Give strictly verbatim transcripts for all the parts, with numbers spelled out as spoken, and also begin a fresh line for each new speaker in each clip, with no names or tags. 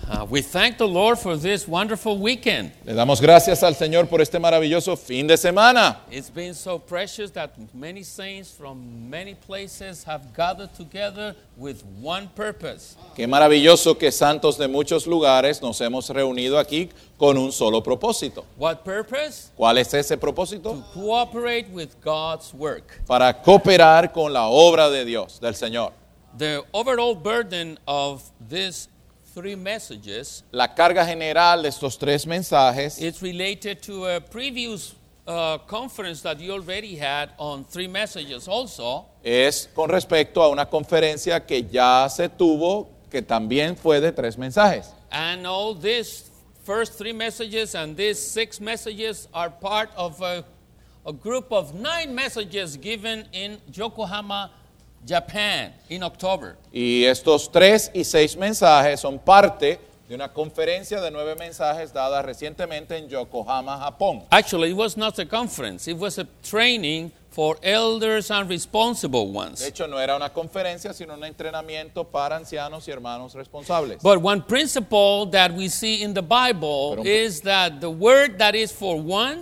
Uh, we thank the Lord for this wonderful weekend.
Le damos gracias al Señor por este maravilloso fin de semana.
It's been so precious that many saints from many places have gathered together with one purpose.
Qué maravilloso que santos de muchos lugares nos hemos reunido aquí con un solo propósito.
What purpose?
¿Cuál es ese propósito?
To cooperate with God's work.
Para cooperar con la obra de Dios, del Señor.
The overall burden of this three messages,
la carga general de estos tres mensajes,
it's related to a previous uh, conference that you already had on three messages also.
Es con respecto a una conferencia que ya se tuvo, que también fue de tres mensajes.
And all these first three messages and these six messages are part of a, a group of nine messages given in Yokohama, Japan, in October.
Y estos tres y seis mensajes son parte de una conferencia de nueve mensajes dada recientemente en Yokohama, Japón.
Actually, it was not a conference. It was a training for elders and responsible ones.
De hecho, no era una conferencia, sino un entrenamiento para ancianos y hermanos responsables.
But one principle that we see in the Bible
Pero un-
is that the word that is for one,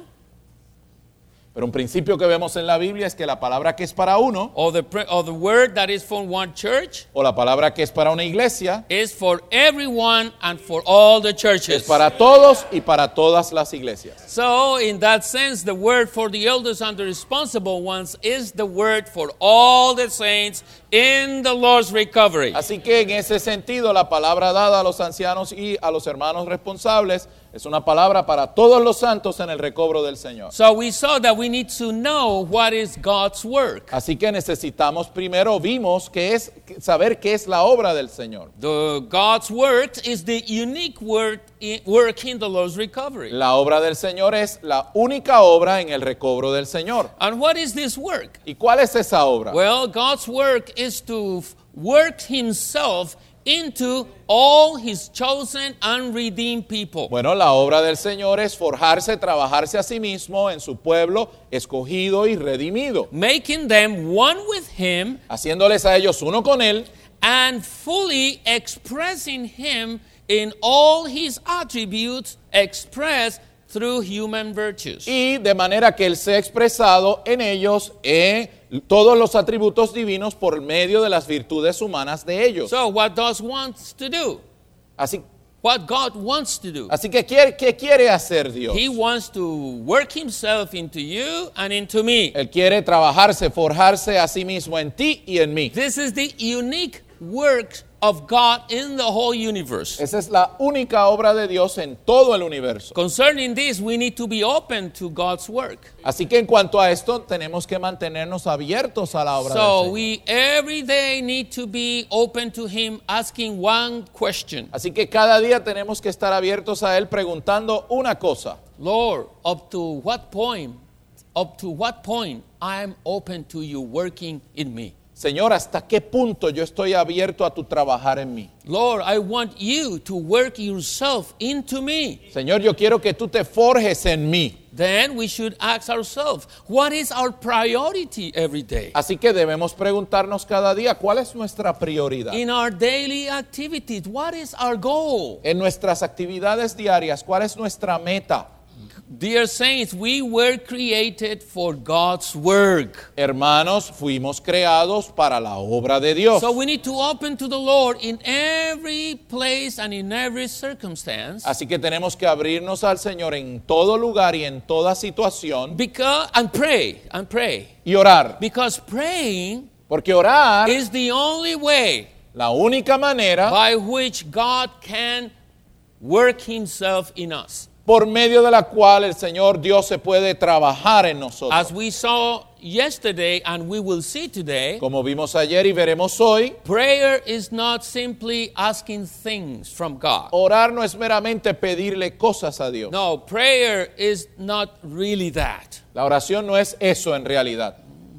Pero un principio que vemos en la Biblia es que la palabra que es para uno,
or the, pri- or the word that is for one church,
o la palabra que es para una iglesia,
is for everyone and for all the
es
churches.
para todos y para todas las iglesias.
So, in that sense, the word for the elders and the responsible ones is the word for all the saints in the Lord's recovery.
Así que en ese sentido, la palabra dada a los ancianos y a los hermanos responsables es una palabra para todos los santos en el recobro del Señor.
So, we saw that we need to know what is God's work.
Así que necesitamos primero, vimos que es saber qué es la obra del Señor.
The God's work is the unique work in, work in the Lord's recovery.
La obra del Señor es la única obra en el recobro del Señor.
And what is this work?
¿Y cuál es esa obra?
Well, God's work is to f- work himself into all his chosen and redeemed people.
Bueno, la obra del Señor es forjarse, trabajarse a sí mismo en su pueblo escogido y redimido,
Making them one with him
haciéndoles a ellos uno con Él
and fully expressing him in all his attributes expressed through human virtues.
y de manera que Él sea expresado en ellos en todos los atributos divinos por medio de las virtudes humanas de ellos.
So what does wants to do?
Así,
What God wants to do?
así que ¿qué, qué quiere hacer Dios?
He wants to work himself into you and into me.
Él quiere trabajarse, forjarse a sí mismo en ti y en mí.
This is the unique work of God in the whole universe.
Esa es la única obra de Dios en todo el universo.
Concerning this, we need to be open to God's work.
Así que en cuanto a esto, tenemos que mantenernos abiertos a la obra del
So
Señor.
we every day need to be open to him, asking one question.
Así que cada día tenemos que estar abiertos a Él preguntando una cosa.
Lord, up to what point, up to what point I am open to you working in me?
Señor, ¿hasta qué punto yo estoy abierto a tu trabajar en mí?
Lord, I want you to work yourself into me.
Señor, yo quiero que tú te forjes en mí.
Then we should ask ourselves, what is our priority every day?
Así que debemos preguntarnos cada día, ¿cuál es nuestra prioridad?
In our daily activities, what is our goal?
En nuestras actividades diarias, ¿cuál es nuestra meta?
Dear saints, we were created for God's work.
Hermanos, fuimos creados para la obra de Dios.
So we need to open to the Lord in every place and in every circumstance.
Así que tenemos que abrirnos al Señor en todo lugar y en toda situación
Because and pray and pray.
y orar.
Because praying
Porque orar
is the only way
la única manera
by which God can work himself in us.
por medio de la cual el Señor Dios se puede trabajar en nosotros.
As we saw yesterday and we will see today,
Como vimos ayer y veremos hoy,
prayer is not simply asking things from God.
orar no es meramente pedirle cosas a Dios.
No, prayer is not really that.
La oración no es eso en realidad.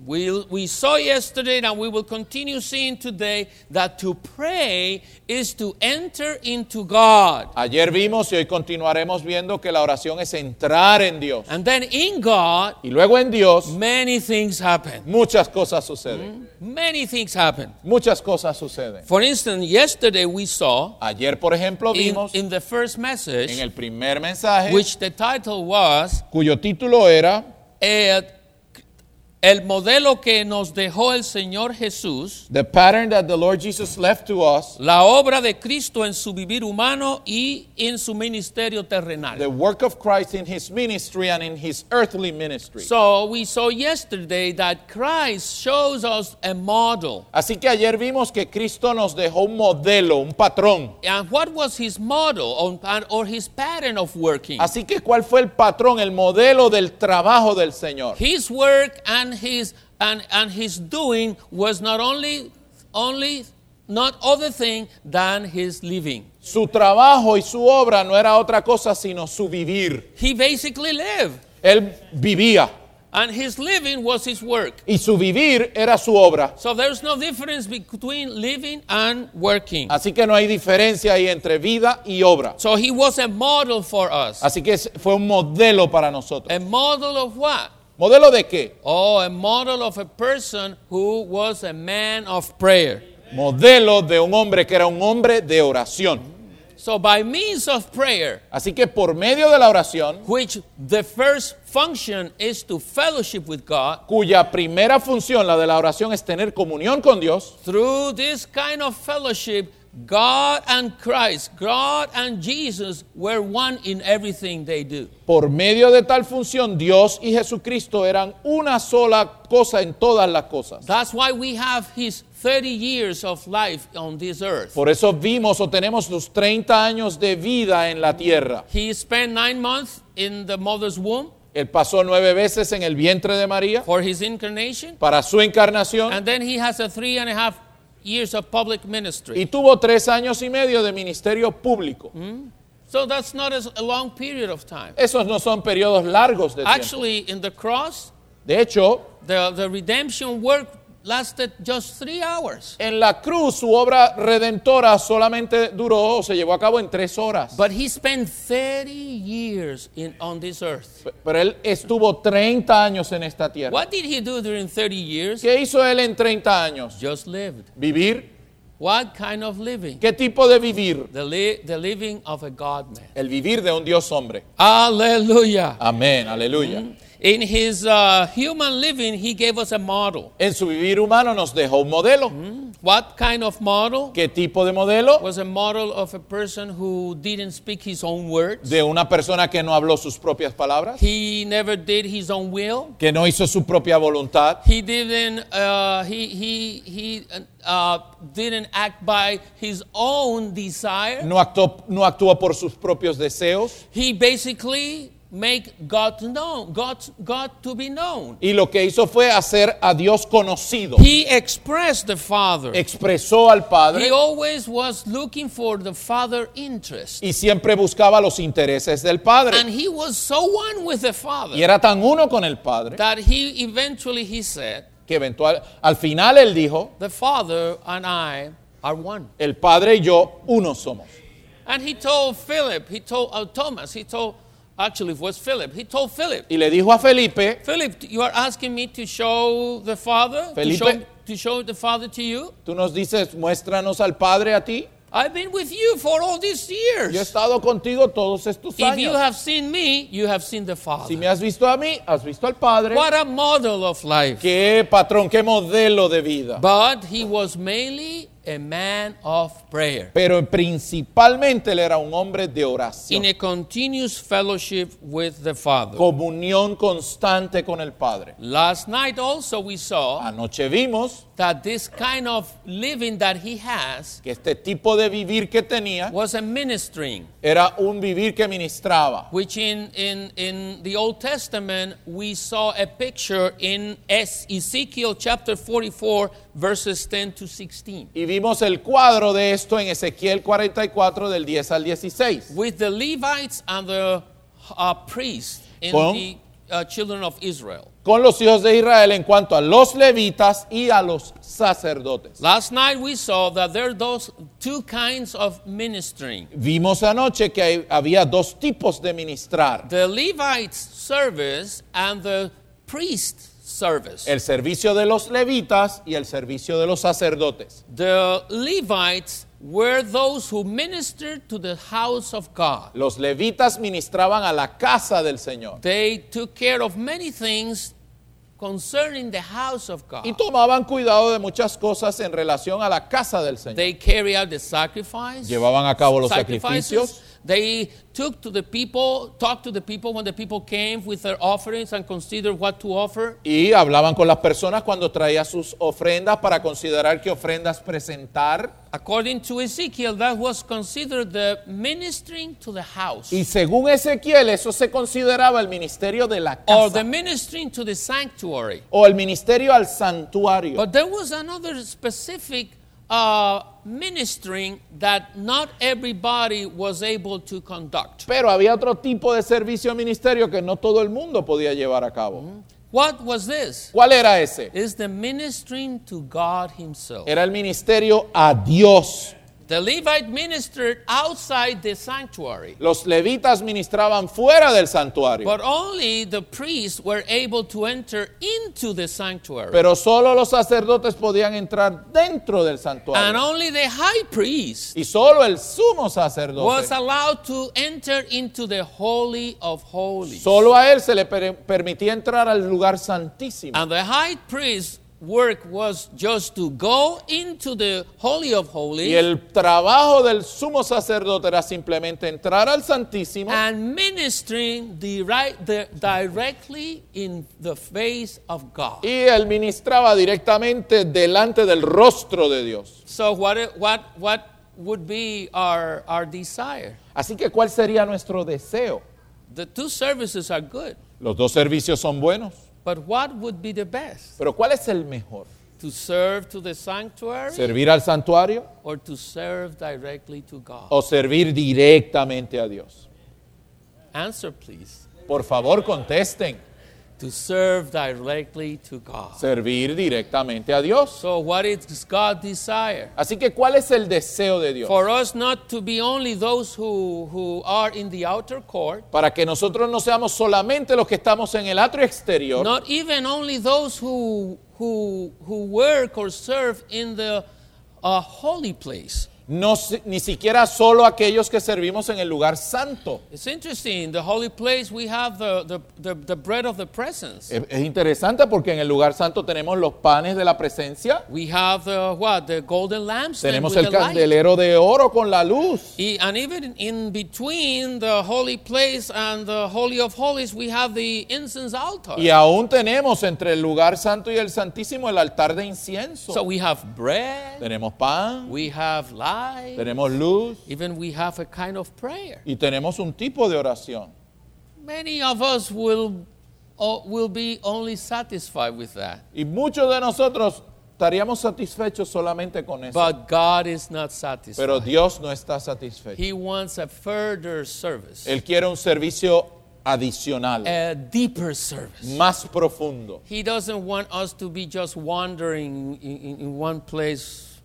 We, we saw yesterday and we will continue seeing today that to pray is to enter into God.
Ayer vimos y hoy continuaremos viendo que la oración es entrar en Dios.
And then in God,
Y luego en Dios
many things happen.
muchas cosas suceden.
Many things happen.
Muchas cosas suceden.
For instance, yesterday we saw
Ayer, por ejemplo,
in,
vimos
in the first
en
message,
el primer mensaje,
which the title was,
cuyo título era
eh, el modelo que nos dejó el Señor Jesús,
The Pattern That the Lord Jesus Left to Us,
la obra de Cristo en su vivir humano y en su ministerio terrenal.
the work of Christ in His ministry and in His earthly ministry.
So we saw yesterday that Christ shows us a model.
Así que ayer vimos que Cristo nos dejó un modelo, un patrón.
And what was his model or, or his pattern of working?
Así que ¿cuál fue el patrón, el modelo del trabajo del Señor?
His work and his and, and his doing was not only only not other thing than his living.
Su trabajo y su obra no era otra cosa sino su vivir.
He basically lived,
Él vivía
and his living was his work.
y su vivir era su obra.
So there's no difference between living and working.
Así que no hay diferencia ahí entre vida y obra.
So he was a model for us.
Así que es- fue un modelo para nosotros.
A model of what?
¿Modelo de qué?
Oh, a model of a person who was a man of prayer.
Modelo de un hombre que era un hombre de oración.
So by means of prayer,
Así que por medio de la oración,
which the first function is to fellowship with God,
cuya primera función, la de la oración, es tener comunión con Dios,
through this kind of fellowship, God and Christ, God and Jesus were one in everything they do.
por medio de tal función, Dios y Jesucristo eran una sola cosa en todas las cosas.
That's why we have his thirty years of life on this earth.
Por eso vimos o tenemos los treinta años de vida en la tierra.
He spent nine months in the mother's womb
Él pasó nueve veces en el vientre de María
for his incarnation,
para su encarnación
and then he has a three and a half years of public ministry.
y tuvo tres años y medio de ministerio público.
So that's not as- a long period of time.
Esos no son periodos largos de tiempo.
Actually, in the cross,
De hecho,
the, the redemption work lasted just three hours.
en la cruz su obra redentora solamente duró o se llevó a cabo en tres horas.
But he spent thirty years in, on this earth.
Pero él estuvo treinta años en esta tierra.
What did he do during thirty years?
¿Qué hizo él en treinta años?
Just lived.
Vivir.
What kind of living?
¿Qué tipo de vivir?
The, li- the living of a God-man.
El vivir de un Dios hombre.
Hallelujah.
Amén, aleluya.
In his uh, human living, he gave us a model.
En su vivir humano nos dejó un modelo.
What kind of model?
¿Qué tipo de modelo?
Was a model of a person who didn't speak his own words.
De una persona que no habló sus propias palabras,
He never did his own will.
que no hizo su propia voluntad,
He didn't. Uh, he he he uh, didn't act by his own desire.
no actuó, no actuó por sus propios deseos,
He basically make God to know, God God to be known.
y lo que hizo fue hacer a Dios conocido.
He expressed the Father.
Expresó al
He
Padre
always was looking for the Father interest,
y siempre buscaba los intereses del Padre.
and he was so one with the
Y
Father
era tan uno con el Padre
that he eventually he said,
que eventual, al final él dijo,
"The Father and I are one."
el Padre y yo uno somos.
And he told Philip, he told uh, Thomas, he told, actually it was Philip, he told Philip,
Y le dijo a Felipe,
Philip, you are asking me to show the Father, to
Felipe.
show, to show the Father to you?
tú nos dices, muéstranos al Padre a ti.
I've been with you for all these
Yo he
years.
estado contigo todos estos
If you
años.
have seen me, you have seen the
Si
Father.
me has visto a mí, has visto al Padre.
What a model of life.
Qué patrón, qué modelo de vida.
But he was mainly a man of prayer,
Pero principalmente él era un hombre de
in
oración.
a continuous fellowship with the Father.
Comunión constante con el Padre.
Last night also we saw
Anoche vimos
that this kind of living that he has
que este tipo de vivir que tenía
was a ministering,
era un vivir que ministraba.
which in, in, in the Old Testament we saw a picture in Es- Ezekiel chapter forty-four verses ten to sixteen.
Y vimos el cuadro de esto en Ezequiel cuarenta y cuatro del diez al dieciséis.
With the Levites and the uh, priests in
Con-
the uh, children of Israel.
con los hijos de Israel en cuanto a los levitas y a los sacerdotes.
Last night we saw that there are those two kinds of ministering.
Vimos anoche que hay- había dos tipos de ministrar.
The Levites service and the priest service.
El servicio de los levitas y el servicio de los sacerdotes.
The Levites were those who ministered to the house of God.
Los levitas ministraban a la casa del Señor
They took care of many things concerning the house of God.
y tomaban cuidado de muchas cosas en relación a la casa del Señor.
They carry out the sacrifice.
Llevaban a cabo los
sacrifices.
sacrificios.
They took to the people, talked to the people when the people came with their offerings and considered what to offer.
Y hablaban con las personas cuando traía sus ofrendas para considerar qué ofrendas presentar.
According to Ezekiel, that was considered the ministering to the house.
Y según Ezequiel, eso se consideraba el ministerio de la
Or the
casa
ministering to the sanctuary.
o el ministerio al santuario.
But there was another specific uh, ministering that not everybody was able to conduct.
Pero había otro tipo de servicio de ministerio que no todo el mundo podía llevar a cabo.
What was this?
¿Cuál era ese?
Is the ministering to God Himself.
Era el ministerio a Dios.
The Levite ministered outside the sanctuary,
Los levitas ministraban fuera del santuario,
but only the priests were able to enter into the sanctuary.
pero solo los sacerdotes podían entrar dentro del
And
santuario.
only the high priest
Y solo el sumo
was
sacerdote,
allowed to enter into the Holy of Holies.
solo a él se le per- permitía entrar al lugar santísimo.
And the high priest's work was just to go into the Holy of
Y
Holies
el trabajo del sumo sacerdote era simplemente entrar al santísimo
and ministering the right, the, directly in the face of God.
y él ministraba directamente delante del rostro de Dios.
So what, what, what would be our, our desire?
Así que, ¿cuál sería nuestro deseo?
The two services are good,
Los dos servicios son buenos,
but what would be the best?
pero ¿cuál es el mejor?
To serve to the sanctuary
¿Servir al santuario
or to serve directly to God?
o servir directamente a Dios?
Answer, please.
Por favor, contesten.
To serve directly to God.
Servir directamente a Dios.
So what is God's desire?
Así que, ¿cuál es el deseo de Dios?
For us not to be only those who, who are in the outer court,
Para que nosotros no seamos solamente los que estamos en el atrio exterior,
not even only those who, who, who work or serve in the uh, holy place.
no, si- ni siquiera solo aquellos que servimos en el lugar santo.
It's interesting. In the holy place, we have the, the, the, the bread of the presence.
Es, es interesante porque en el lugar santo tenemos los panes de la presencia,
We have the what? The golden lampstand
tenemos
with
el
the light.
candelero de oro con la luz.
E- And even in between the holy place and the holy of holies, we have the incense altar.
Y aún tenemos entre el lugar santo y el santísimo el altar de incienso.
So we have bread,
Tenemos pan,
we have light,
tenemos luz
even we have a kind of prayer.
y tenemos un tipo de oración.
Many of us will, uh, will be only satisfied with that.
Y muchos de nosotros estaríamos satisfechos solamente con eso.
But God is not satisfied.
Pero Dios no está satisfecho.
He wants a further service,
Él quiere un servicio adicional,
a deeper service.
más profundo.
He doesn't want us to be just wandering in, in, in one place,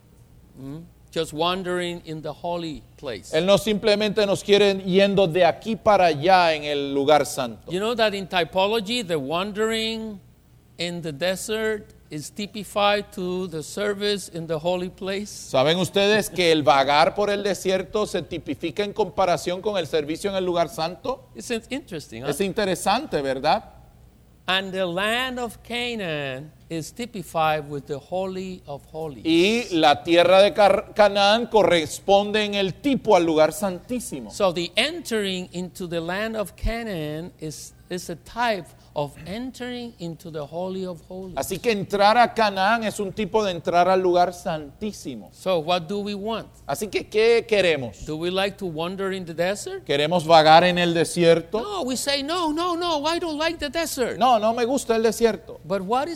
mm? just wandering in the holy place.
Él no simplemente nos quiere yendo de aquí para allá en el lugar santo.
You know that in typology, the wandering in the desert is typified to the service in the holy place?
¿Saben ustedes que el vagar por el desierto se tipifica en comparación con el servicio en el lugar santo?
It's interesting, huh?
Es interesante, ¿verdad?
And the land of Canaan is typified with the holy of holies.
Y la tierra de Car- Canaán corresponde en el tipo al lugar santísimo.
So the entering into the land of Canaan is, is a type of entering into the holy of holies.
Así que entrar a Canaán es un tipo de entrar al lugar santísimo.
So what do we want?
Así que, ¿qué queremos?
Do we like to wander in the desert?
¿Queremos vagar en el desierto?
No, we say, no, no, no, I don't like the desert.
No, no me gusta el desierto.
But what is the desert?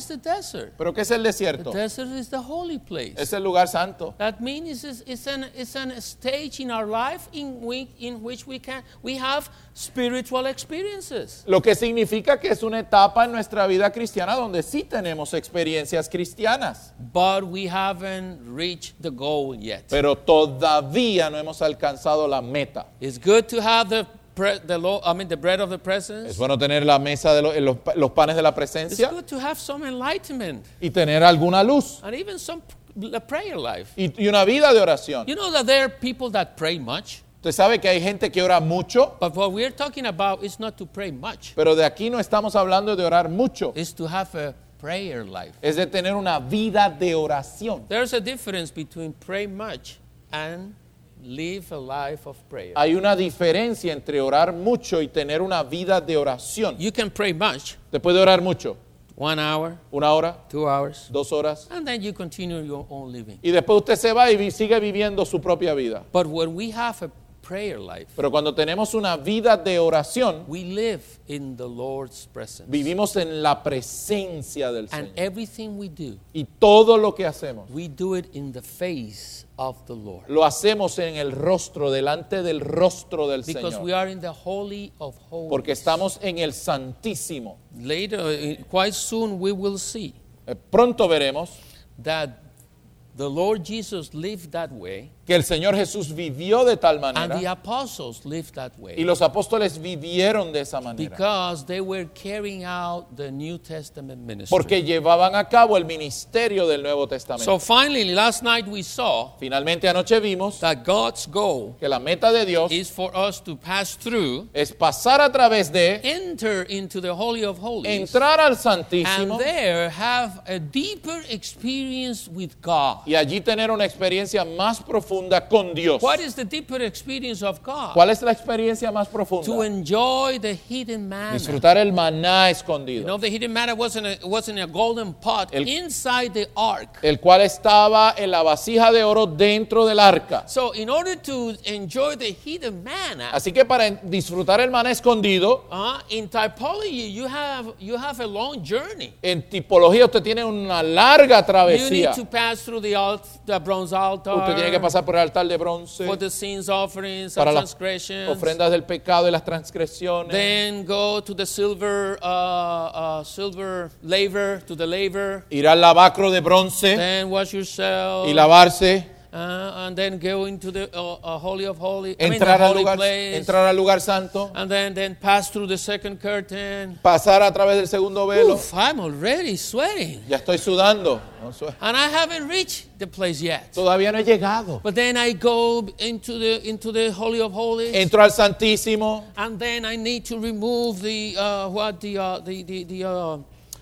desert?
¿Pero qué es el
The
desierto?
desert is the holy place.
Es el lugar santo.
That means it's, it's, an, it's an stage in our life in, we, in which we can we have spiritual experiences.
Lo que significa que es una etapa en nuestra vida cristiana donde sí tenemos experiencias cristianas.
But we haven't reached the goal yet.
Pero todavía no hemos alcanzado la meta.
It's good to have the pre, the lo, I mean the bread of the
Es
presence.
bueno tener la mesa de lo- los, los panes de la
It's
presencia
good to have some enlightenment
y tener alguna luz
and even some p- a prayer life.
y, y una vida de oración.
You know that there are people that pray much,
Usted sabe que hay gente que ora mucho,
but what we're talking about is not to pray much.
pero de aquí no estamos hablando de orar mucho.
It's to have a prayer life.
Es de tener una vida de oración.
There's a difference between pray much and live a life of prayer.
Hay una diferencia entre orar mucho y tener una vida de oración.
You can pray much,
Usted puede orar mucho,
one hour,
una hora,
two hours,
dos horas,
and then you continue your own living.
y después usted se va y vi- sigue viviendo su propia vida.
But when we have a prayer life,
Pero cuando tenemos una vida de oración,
we live in the Lord's presence.
vivimos en la presencia del
And
Señor.
everything we do,
Y todo lo que hacemos,
we do it in the face of the Lord.
lo hacemos en el rostro, delante del rostro del
Because we
Señor.
are in the Holy of Holies.
Porque estamos en el Santísimo.
Later, uh, quite soon, we will see
Eh, Pronto veremos
that the Lord Jesus lived that way,
que el Señor Jesús vivió de tal
and the
manera
apostles lived that
y
way,
los apóstoles vivieron de esa manera.
because they were carrying out the New Testament ministry.
Porque llevaban a cabo el ministerio del Nuevo Testamento.
So finally, last night we saw
Finalmente anoche vimos
that God's goal
que la meta de Dios
is for us to pass through,
es pasar a través de
enter into the Holy of Holies,
entrar al
and
Santísimo
there have a deeper experience with God.
y allí tener una experiencia más profunda con Dios.
What is the deeper experience of God?
¿Cuál es la experiencia más
To
profunda?
enjoy the hidden manna.
Disfrutar el maná
You
escondido,
know, the hidden manna wasn't a, wasn't a golden pot
El-
inside the ark.
el cual estaba en la vasija de oro dentro del arca.
So, in order to enjoy the hidden manna,
Así que para en- disfrutar el maná escondido,
uh, in typology, you have you have a long journey.
en tipología usted tiene una larga
You
travesía.
need to pass through the, alt, the bronze altar
Usted tiene que pasar por el altar de bronce
for the sins offerings
para
and
las
transgressions.
ofrendas del pecado y las transgresiones.
Then go to the silver uh, uh, silver laver, to the laver.
Ir al lavacro de bronce
Then wash yourself.
y lavarse.
Uh, and then go into the uh, uh, Holy of Holies, I mean, the
Entrar al
holy
lugar,
place.
entrar al lugar santo.
And then, then pass through the second curtain.
Pasar a través del segundo velo.
Oof, I'm already sweating.
Ya estoy sudando. No sue-
And I haven't reached the place yet.
Todavía no he llegado.
But then I go into the into the Holy of Holies.
Entro al Santísimo.
And then I need to remove the uh, what the uh, the the the uh,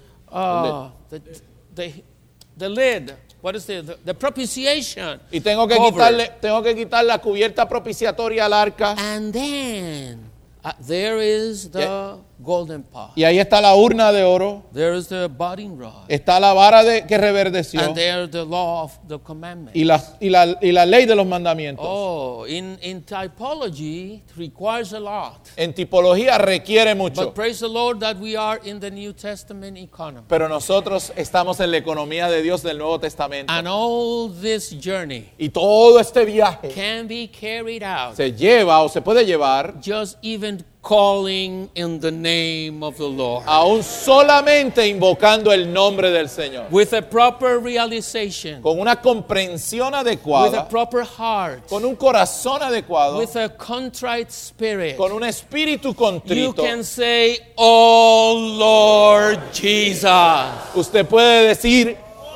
uh, the, the the lid. What is the the, the propitiation?
Y tengo que
cover.
quitarle, tengo que quitar la cubierta propiciatoria al arca.
And then uh, there is the
Yeah.
golden pot.
Y ahí está la urna de oro.
There is the budding rod.
Está la vara de, que reverdeció.
And there the law of the commandment.
Y la, y, la, y la ley de los mandamientos.
Oh, in, in typology, it requires a lot.
En tipología requiere mucho.
But praise the Lord that we are in the New Testament economy.
Pero nosotros estamos en la economía de Dios del Nuevo Testamento.
And all this journey
Y todo este viaje
can be carried out
se lleva o se puede llevar
just even calling in the name of the Lord.
aún solamente invocando el nombre del Señor.
With a proper realization,
Con una comprensión
with a
adecuada,
proper heart,
con un corazón adecuado,
with a contrite spirit.
con un espíritu
You
contrito,
can say, "Oh Lord Jesus."
usted puede decir,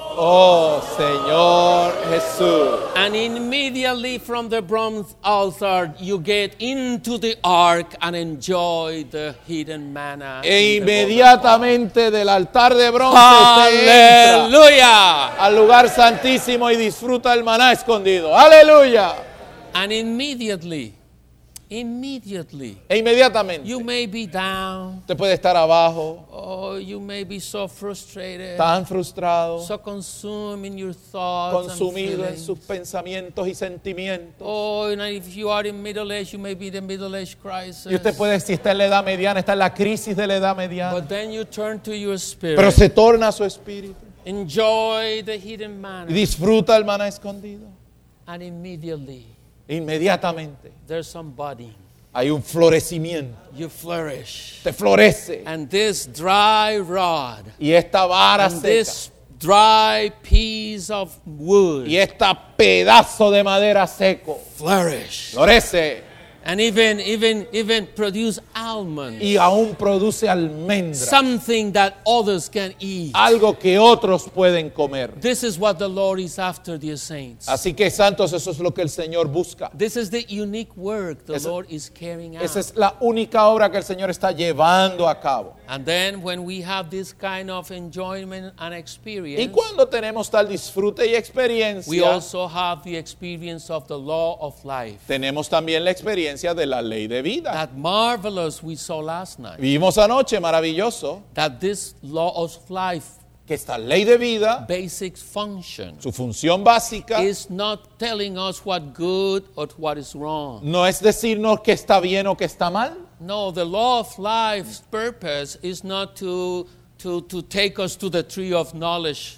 oh Señor Jesús.
And immediately from the bronze altar, you get into the ark and enjoy the hidden manna.
E
in the golden
inmediatamente del altar de bronce
pot.
usted entra
Hallelujah!
al lugar santísimo y disfruta el maná escondido. Aleluya.
And immediately, immediately,
E inmediatamente
you may be down.
usted puede estar abajo,
Oh, you may be so frustrated,
tan frustrado,
so consumed in your thoughts
consumido
and
en sus
feelings.
pensamientos y sentimientos.
Oh, and if you are in middle age, you may be the middle age crisis.
Y usted puede, si está en la edad mediana, está en la crisis de la edad mediana.
But then you turn to your spirit.
Pero se torna a su espíritu.
Enjoy the hidden manna.
Disfruta el maná escondido.
And immediately
Inmediatamente
there's some budding.
hay un florecimiento.
You flourish.
Te florece.
And this dry rod,
Y esta vara
and
seca.
this dry piece of wood
Y este pedazo de madera seco.
flourish.
Florece.
And even, even, even produce almonds.
Y aún produce almendras.
Something that others can eat.
Algo que otros pueden comer.
This is what the Lord is after, dear saints.
Así que, santos, eso es lo que el Señor busca.
This is the unique work the
Esa-
Lord is carrying out.
Esa es la única obra que el Señor está llevando a cabo.
And then when we have this kind of enjoyment and
Y
experience,
cuando tenemos tal disfrute y
we
experiencia,
also have the experience of the law of life.
tenemos también la experiencia de la ley de vida.
That marvelous we saw last night.
Vimos anoche, maravilloso,
That this law of life
que esta ley de vida,
basic function
su función básica,
is not telling us what good or what is wrong.
no es decirnos que está bien o que está mal.
No, the law of life's purpose is not to, to, to take us to the tree of knowledge.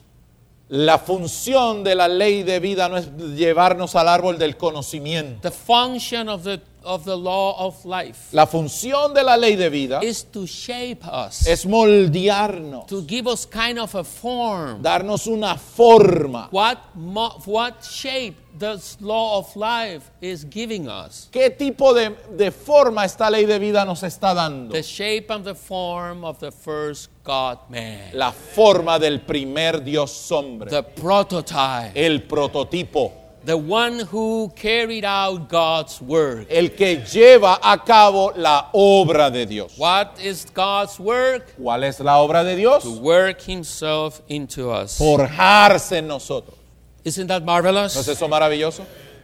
La función de la ley de vida no es llevarnos al árbol del conocimiento.
The function of the, of the law of life
La función de la ley de vida
is to shape us,
es moldearnos,
to give us kind of a form.
darnos una forma.
What, mo- what shape this law of life is giving us?
¿Qué tipo de, de forma esta ley de vida nos está dando?
The shape and the form of the first God man.
La forma del primer Dios hombre,
The prototype.
el prototipo,
The one who carried out God's work.
el que lleva a cabo la obra de Dios.
What is God's work?
¿Cuál es la obra de Dios?
To work himself into us.
Forjarse en nosotros.
Isn't that
¿No es
marvelous?
eso maravilloso?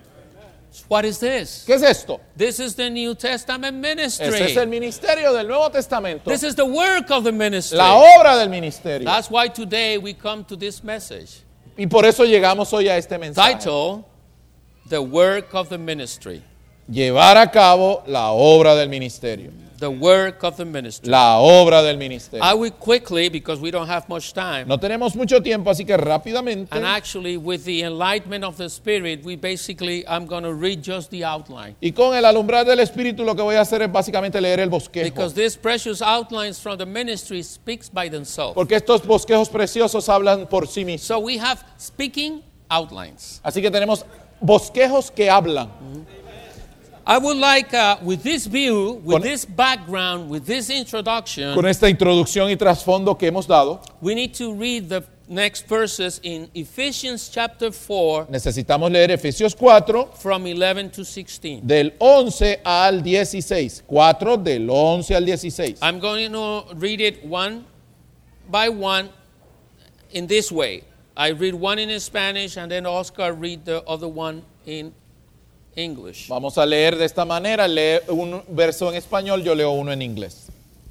What is this?
¿Qué es esto?
This is the New Testament ministry.
Ese es el ministerio del Nuevo Testamento.
This is the work of the ministry.
La obra del ministerio.
That's why today we come to this message.
Y por eso llegamos hoy a este mensaje.
Title, The Work of the Ministry.
Llevar a cabo la obra del ministerio.
The work of the ministry.
La obra del ministerio.
I will quickly, because we don't have much time,
No tenemos mucho tiempo, así que rápidamente.
and actually with the enlightenment of the Spirit, we basically, I'm going to read just the outline.
Y con el alumbrar del Espíritu lo que voy a hacer es básicamente leer el bosquejo.
Because these precious outlines from the ministry speaks by themselves.
Porque estos bosquejos preciosos hablan por sí mismos.
So we have speaking outlines.
Así que tenemos bosquejos que hablan.
I would like, uh, with this view, with
Con-
this background, with this introduction,
Con esta introducción y trasfondo que hemos dado,
we need to read the next verses in Ephesians chapter four
necesitamos leer Efesios cuatro,
from eleven to sixteen.
del once al dieciséis. cuatro del once al dieciséis.
I'm going to read it one by one in this way. I read one in Spanish and then Oscar read the other one in English.
Vamos a leer de esta manera. Lee un verso en español, yo leo uno en inglés.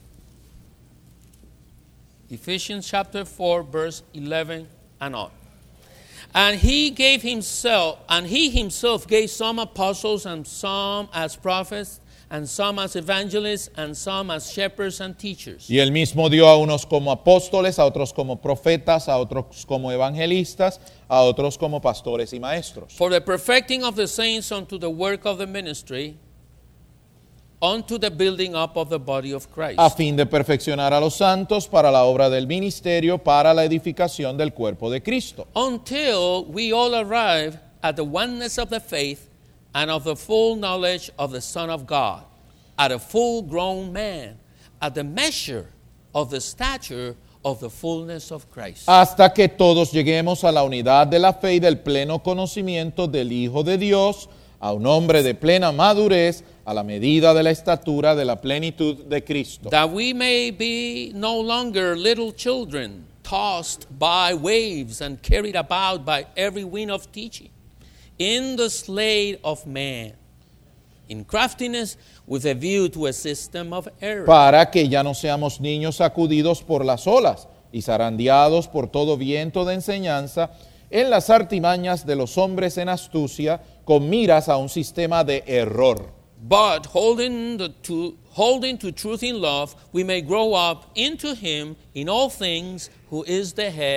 Ephesians chapter four, verse eleven and on. And he gave himself, and he himself gave some apostles and some as prophets and some as evangelists and some as shepherds and teachers.
Y él mismo dio a unos como apóstoles, a otros como profetas, a otros como evangelistas, a otros como pastores y maestros.
For the perfecting of the saints unto the work of the ministry, unto the building up of the body of Christ.
A fin de perfeccionar a los santos para la obra del ministerio, para la edificación del cuerpo de Cristo.
Until we all arrive at the oneness of the faith and of the full knowledge of the Son of God, at a full grown man, at the measure of the stature of the fullness of Christ.
Hasta que todos lleguemos a la unidad de la fe y del pleno conocimiento del Hijo de Dios, a un hombre de plena madurez, a la medida de la estatura de la plenitud de Cristo.
That we may be no longer little children, tossed by waves and carried about by every wind of teaching, in the sleight of man, in craftiness with a view to a system of error.
Para que ya no seamos niños sacudidos por las olas y zarandeados por todo viento de enseñanza, en las artimañas de los hombres en astucia, con miras a un sistema de error.
But holding, the to, holding to truth in love, we may grow up into him in all things, who is the head,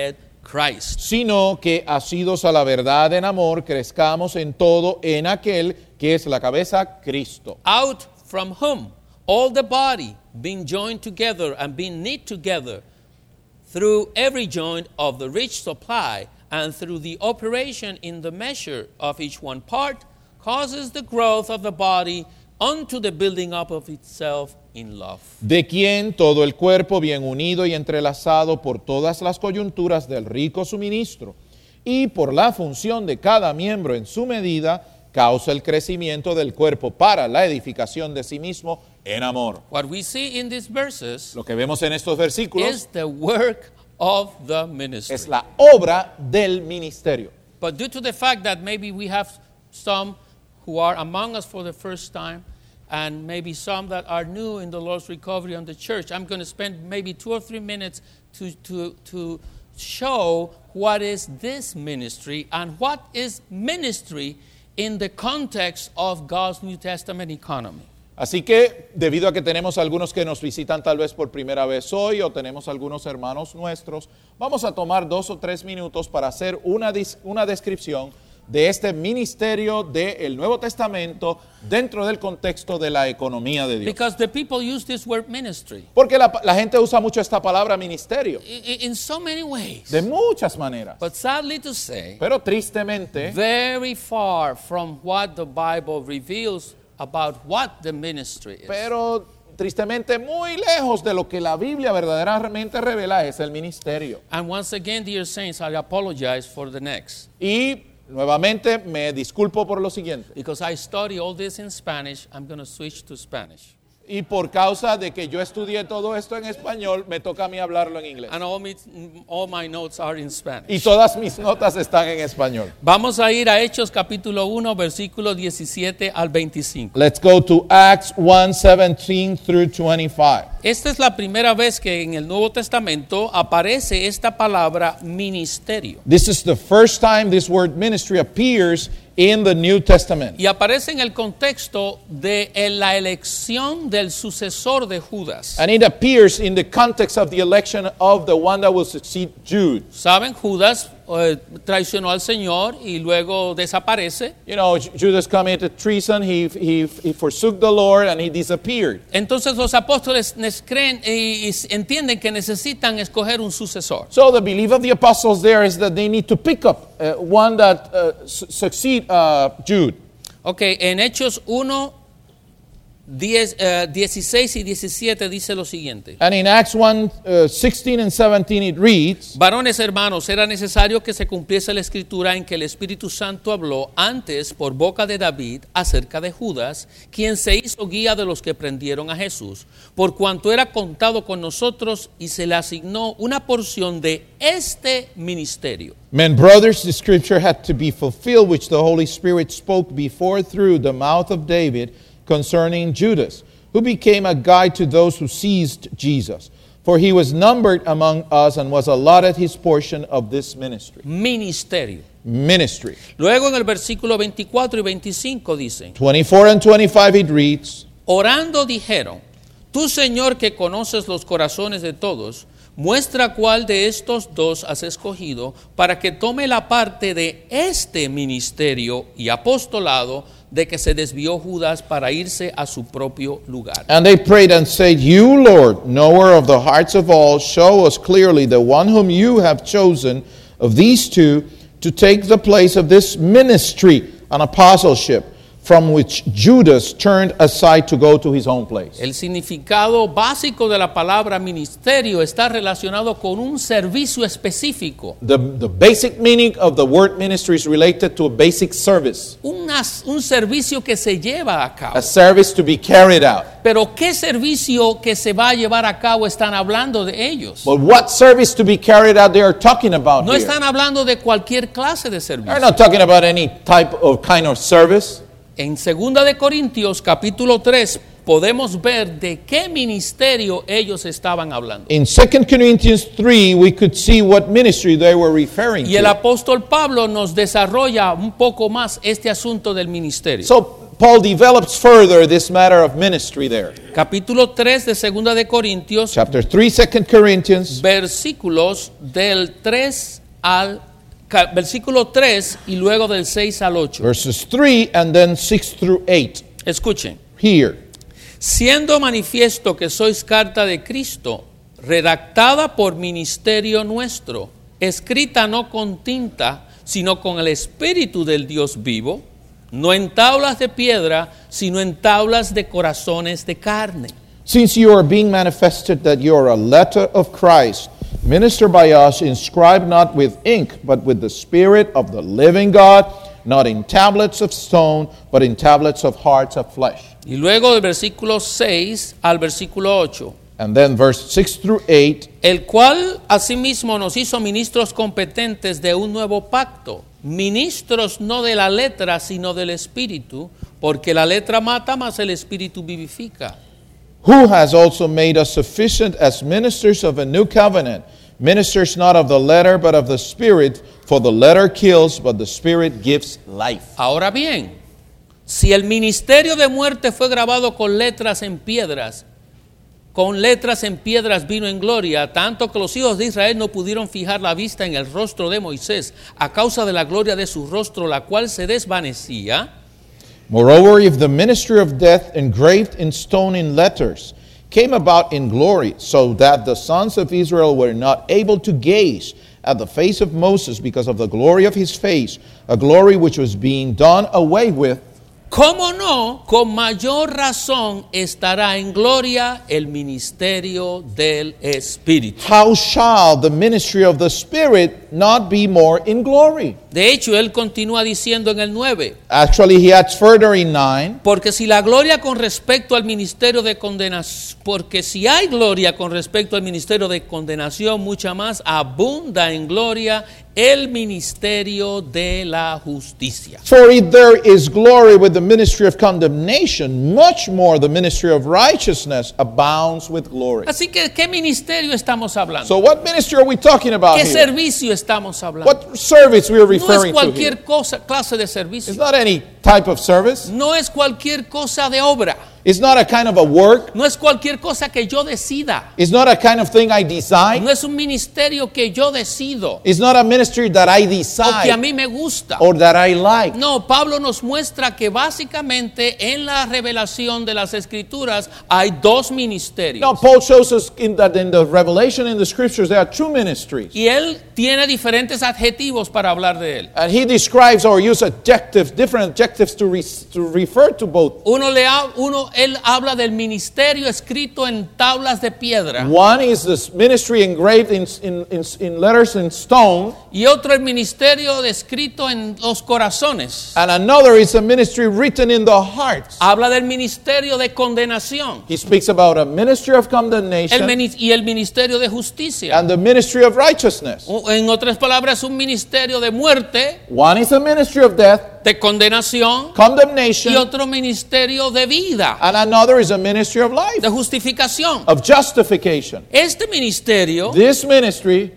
Christ.
sino que asidos a la verdad en amor, crezcamos en todo en aquel que es la cabeza, Cristo.
Out from whom all the body, being joined together and being knit together through every joint of the rich supply, and through the operation in the measure of each one part, causes the growth of the body unto the building up of itself in love.
De quien todo el cuerpo bien unido y entrelazado por todas las coyunturas del rico suministro, y por la función de cada miembro en su medida, causa el crecimiento del cuerpo para la edificación de sí mismo en amor.
What we see in these verses
Lo que vemos en estos versículos
is the work of the ministry.
es la obra del ministerio.
But due to the fact that maybe we have some who are among us for the first time, and maybe some that are new in the Lord's recovery on the church, I'm going to spend maybe two or three minutes to, to, to show what is this ministry and what is ministry in the context of God's New Testament economy.
Así que, debido a que tenemos algunos que nos visitan tal vez por primera vez hoy o tenemos algunos hermanos nuestros, vamos a tomar dos o tres minutos para hacer una, una descripción de este ministerio del Nuevo Testamento dentro del contexto de la economía de Dios.
Because the people use this word ministry
Porque la, la gente usa mucho esta palabra ministerio,
in, in so many ways.
de muchas maneras.
But sadly to say,
Pero tristemente,
very far from what the Bible reveals about what the ministry is.
pero tristemente muy lejos de lo que la Biblia verdaderamente revela es el ministerio.
And once again, dear saints, I apologize for the next.
Y nuevamente me disculpo por lo siguiente.
Because I study all this in Spanish, I'm going to switch to Spanish.
Y por causa de que yo estudié todo esto en español, me toca a mí hablarlo en inglés.
And all, me, all my notes are in Spanish.
Y todas mis notas están en español.
Vamos a ir a Hechos capítulo uno, versículo diecisiete al veinticinco.
Let's go to Acts one, seventeen through twenty-five.
Esta es la primera vez que en el Nuevo Testamento aparece esta palabra ministerio.
This is the first time this word ministry appears in the New Testament.
Y aparece en el contexto de la elección del sucesor de Judas.
And it appears in the context of the election of the one that will succeed Jude.
Saben, Judas eh, traicionó al Señor y luego desaparece.
You know, Judas committed treason, he, he, he forsook the Lord and he disappeared.
Entonces los apóstoles nes- creen y, y entienden que necesitan escoger un sucesor.
So the belief of the apostles there is that they need to pick up uh, one that uh, su- succeed uh, Jude.
Ok, en Hechos uno, diez, uh, dieciséis y diecisiete dice lo siguiente.
And in Acts one, uh, sixteen and seventeen it reads,
Varones hermanos, era necesario que se cumpliese la escritura en que el Espíritu Santo habló antes por boca de David acerca de Judas, quien se hizo guía de los que prendieron a Jesús, por cuanto era contado con nosotros y se le asignó una porción de este ministerio.
Men, brothers, the scripture had to be fulfilled, which the Holy Spirit spoke before through the mouth of David concerning Judas, who became a guide to those who seized Jesus. For he was numbered among us and was allotted his portion of this ministry.
Ministerio.
Ministry.
Luego en el versículo veinticuatro y veinticinco dicen,
twenty-four and twenty-five it reads,
orando dijeron, tú Señor que conoces los corazones de todos, muestra cuál de estos dos has escogido para que tome la parte de este ministerio y apostolado de que se desvió Judas para irse a su propio lugar.
And they prayed and said, You, Lord, knower of the hearts of all, show us clearly the one whom you have chosen of these two to take the place of this ministry and apostleship, from which Judas turned aside to go to his own place.
El significado básico de la palabra ministerio está relacionado con un servicio específico.
The, the basic meaning of the word ministry is related to a basic service,
Una, un servicio que se lleva a cabo.
a service to be carried out.
Pero ¿qué servicio que se va a llevar a cabo están hablando de ellos?
But what service to be carried out they are talking about
No
here?
están hablando de cualquier clase de
They're
servicio.
not talking about any type of kind of service.
En segunda de Corintios capítulo tres podemos ver de qué ministerio ellos estaban hablando.
In Second Corinthians three, we could see what ministry they were referring
Y el
to.
apóstol Pablo nos desarrolla un poco más este asunto del ministerio.
So Paul develops further this matter of ministry there.
Capítulo tres de segunda de Corintios,
Chapter three, Second Corinthians,
versículos del tres al ca- versículo tres y luego del seis al ocho.
Verses three and then six through eight.
Escuchen.
Here.
Siendo manifiesto que sois carta de Cristo, redactada por ministerio nuestro, escrita no con tinta, sino con el Espíritu del Dios vivo, no en tablas de piedra, sino en tablas de corazones de carne.
Since you are being manifested that you are a letter of Christ, ministered by us, inscribed not with ink, but with the Spirit of the living God, not in tablets of stone, but in tablets of hearts of flesh.
Y luego del versículo seis al versículo ocho.
And then verse six through eight,
El cual asimismo nos hizo ministros competentes de un nuevo pacto, ministros no de la letra, sino del Espíritu, porque la letra mata, mas el Espíritu vivifica.
who has also made us sufficient as ministers of a new covenant, ministers not of the letter, but of the Spirit, for the letter kills, but the Spirit gives life.
Ahora bien, si el ministerio de muerte fue grabado con letras en piedras, con letras en piedras vino en gloria, tanto que los hijos de Israel no pudieron fijar la vista en el rostro de Moisés a causa de la gloria de su rostro, la cual se desvanecía.
Moreover, if the ministry of death engraved in stone in letters came about in glory, so that the sons of Israel were not able to gaze at the face of Moses because of the glory of his face, a glory which was being done away with,
¿Cómo no? Con mayor razón estará en gloria el ministerio del Espíritu.
how shall the ministry of the Spirit not be more in glory?
De hecho, él continúa diciendo en el nueve,
Actually, he adds further in nine,
porque si la gloria con respecto al ministerio de condenación, porque si hay gloria con respecto al ministerio de condenación, mucha más abunda en gloria el ministerio de la justicia.
for if there is glory with the ministry of condemnation, much more the ministry of righteousness abounds with glory.
Así que, ¿qué ministerio estamos hablando?
So what ministry are we talking about
¿Qué
here?
servicio estamos hablando?
What service we are
No es
referring to here?
cualquier cosa, clase de
It's
servicio.
not any type of service.
No es cualquier cosa de obra.
It's not a kind of a work.
No es cualquier cosa que yo decida.
It's not a kind of thing I decide.
No es un ministerio que yo decido
It's not a ministry that I
o que a
decide
mí me gusta.
or that I like.
No, Pablo nos muestra que básicamente en la revelación de las Escrituras hay dos ministerios.
No, Paul shows us in that in the revelation in the scriptures there are two ministries.
Y él tiene diferentes adjetivos para hablar de él.
And he describes or uses adjectives, different adjectives to, re, to refer to both.
Uno le ha- uno él habla del ministerio escrito en tablas de piedra
One is this ministry engraved in, in, in, in letters in stone,
y otro el ministerio escrito en los corazones.
and another is a ministry written in the hearts.
Habla del ministerio de condenación
He speaks about a ministry of
el
condemnation
mini- y el ministerio de justicia.
and the ministry of righteousness.
O- En otras palabras, un ministerio de muerte,
One is a ministry of death,
de condenación, y
condemnation,
otro ministerio de vida,
and another is a ministry of life,
de justificación.
of justification.
Este ministerio
This ministry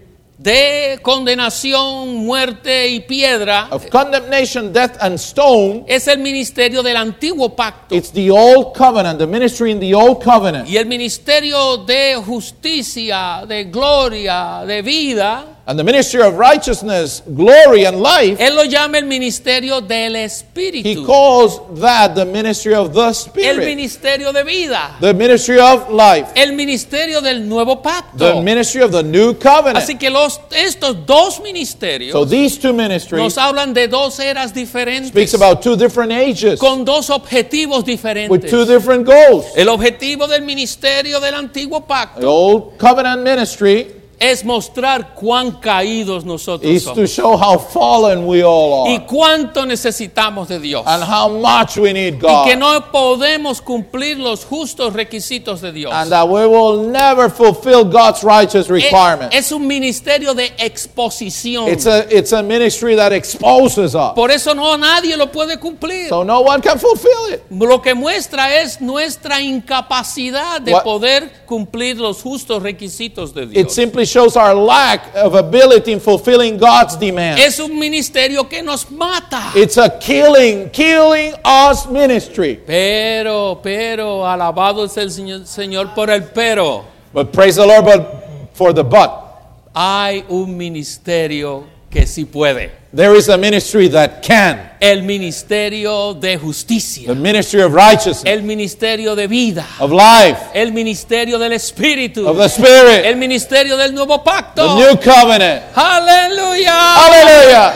de condenación, muerte y piedra
of condemnation, death, and stone,
es el ministerio del antiguo pacto.
it's the old covenant, the ministry in the old covenant.
Y el ministerio de justicia, de gloria, de vida,
And the ministry of righteousness, glory, and life,
él lo llama el ministerio del
he
Espíritu.
calls that the ministry of the
El
Spirit,
ministerio de vida.
the ministry of life,
El ministerio del nuevo pacto.
the ministry of the new covenant.
Así que los, estos dos ministerios
So these two ministries
nos hablan de dos eras diferentes
speaks about two different ages
con dos objetivos
with
diferentes.
two different goals.
El objetivo del ministerio del antiguo pacto
The old covenant ministry
es mostrar cuán caídos nosotros
is to
somos
show how fallen we all
y
are
cuánto necesitamos de Dios
and how much we need
y que
God,
no podemos cumplir los justos requisitos de Dios.
and that we will never fulfill God's righteous
Es,
requirements.
es un ministerio de exposición.
It's a, it's a ministry that exposes us,
Por eso no nadie lo puede cumplir.
so no one can fulfill it.
Lo que muestra es nuestra incapacidad de
What-
poder cumplir los justos requisitos de
It
Dios.
simply shows our lack of ability in fulfilling God's demands.
Es un ministerio que nos mata.
It's a killing, killing us ministry.
Pero, pero, alabado es el Señor, Señor por el pero.
But praise the Lord, but for the but.
Hay un ministerio que sí puede.
There is a ministry that can.
El ministerio de justicia.
The ministry of righteousness,
El ministerio de vida.
of life,
El ministerio del Espíritu.
of the Spirit,
El ministerio del nuevo pacto.
the new covenant.
Aleluya.
Hallelujah.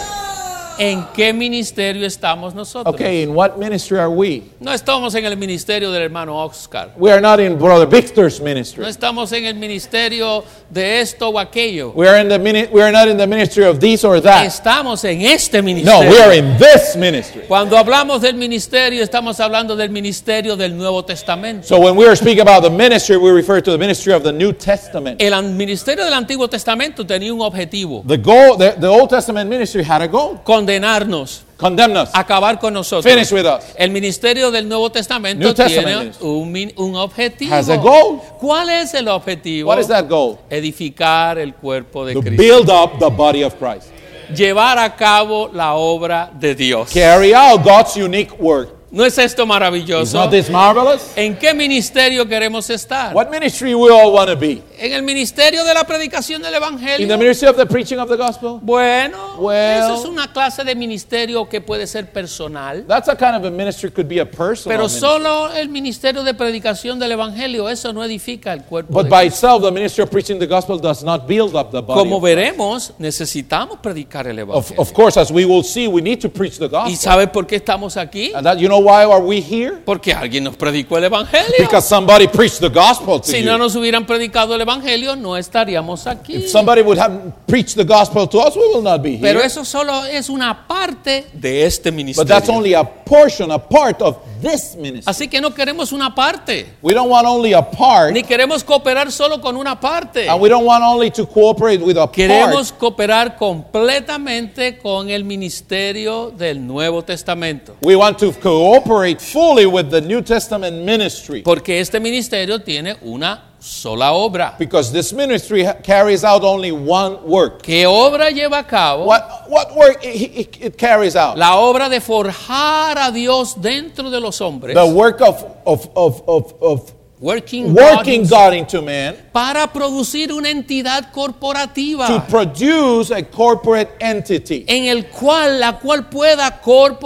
¿En qué ministerio estamos nosotros?
Okay, in what ministry are we?
No estamos en el ministerio del hermano Oscar.
We are not in Brother Victor's ministry.
No estamos en el ministerio de esto o aquello.
We are in the mini- we are not in the ministry of this or that.
Estamos en este
No,
ministerio.
we are in this ministry.
Cuando hablamos del ministerio, estamos hablando del ministerio del Nuevo Testamento.
So when we are speaking about the ministry, we refer to the ministry of the New Testament.
El an- ministerio del Antiguo Testamento tenía un objetivo:
The goal, the, the Old Testament ministry had a goal.
condenarnos,
Condemn us.
acabar con nosotros.
Finish with us.
El ministerio del Nuevo Testamento
New Testament
tiene
ministry
un, min- un objetivo.
has a goal.
¿Cuál es el objetivo?
What is that goal?
Edificar el cuerpo de
To
Cristo.
build up the body of Christ.
Llevar a cabo la obra de Dios.
Carry out God's unique work.
¿No es esto
Is
maravilloso?
not this marvelous?
¿En qué ministerio queremos estar?
What ministry we all want to be?
¿En el ministerio de la predicación del
In
Evangelio?
the ministry of the preaching of the gospel?
Bueno,
Well-
eso es una clase de ministerio que puede ser personal,
That's a kind of a ministry, could be a personal
pero
ministry.
solo el ministerio de predicación del Evangelio, eso no edifica el cuerpo
But
de
by
Cristo.
itself, the ministry of preaching the gospel does not build up the body.
Como
of,
veremos, necesitamos predicar el
of,
Evangelio.
of course, as we will see, we need to preach the
¿Y
gospel.
sabe por qué estamos aquí?
And that, you know why are we here?
Porque alguien nos predicó el Evangelio.
Because somebody preached the gospel to
Si
you.
no nos hubieran predicado el Evangelio, no estaríamos aquí.
If somebody would have preached the gospel to us, we will not be here.
Pero eso solo es una parte de este
But that's
ministerio.
only a portion, a part of this ministry.
Así que no queremos una parte,
We don't want only a part,
ni queremos cooperar solo con una parte.
and we don't want only to cooperate with a
Queremos
part.
cooperar completamente con el ministerio del Nuevo Testamento.
We want to cooperate fully with the New Testament ministry.
Porque este ministerio tiene una sola obra.
Because this ministry ha- carries out only one work.
¿Qué obra lleva a cabo?
What, what work it, it, it carries out?
La obra de forjar a Dios dentro de los hombres.
The work of, of, of, of, of
Working,
working
God
God into man
para producir una entidad corporativa
to produce a corporate entity
en el cual la cual pueda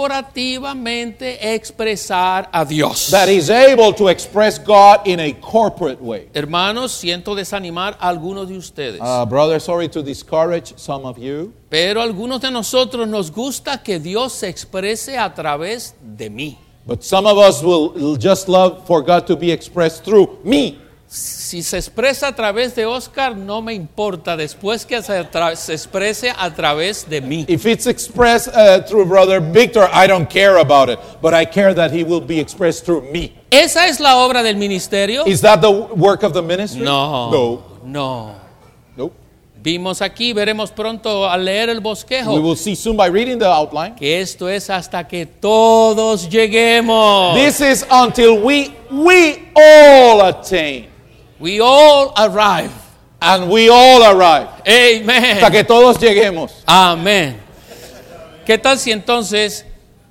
corporativamente expresar a Dios.
that is able to express God in a corporate way.
Hermanos, siento desanimar a algunos de ustedes,
Uh, brother, sorry to discourage some of you,
pero a algunos de nosotros nos gusta que Dios se exprese a través de mí.
but some of us will will just love for God to be expressed through me.
Si se expresa a través de Oscar, no me importa, después que se, atra- se exprese a través de mí.
If it's expressed uh, through Brother Victor, I don't care about it, but I care that he will be expressed through me.
¿Esa es la obra del ministerio?
Is that the work of the ministry?
No,
No.
no.
Nope.
Vimos aquí, veremos pronto al leer el
We
bosquejo,
will see soon by reading the outline.
que esto es hasta que todos lleguemos.
This is until we we all attain
We all arrive.
and we all arrive.
Amen.
Hasta que todos lleguemos.
Amén. ¿Qué tal si entonces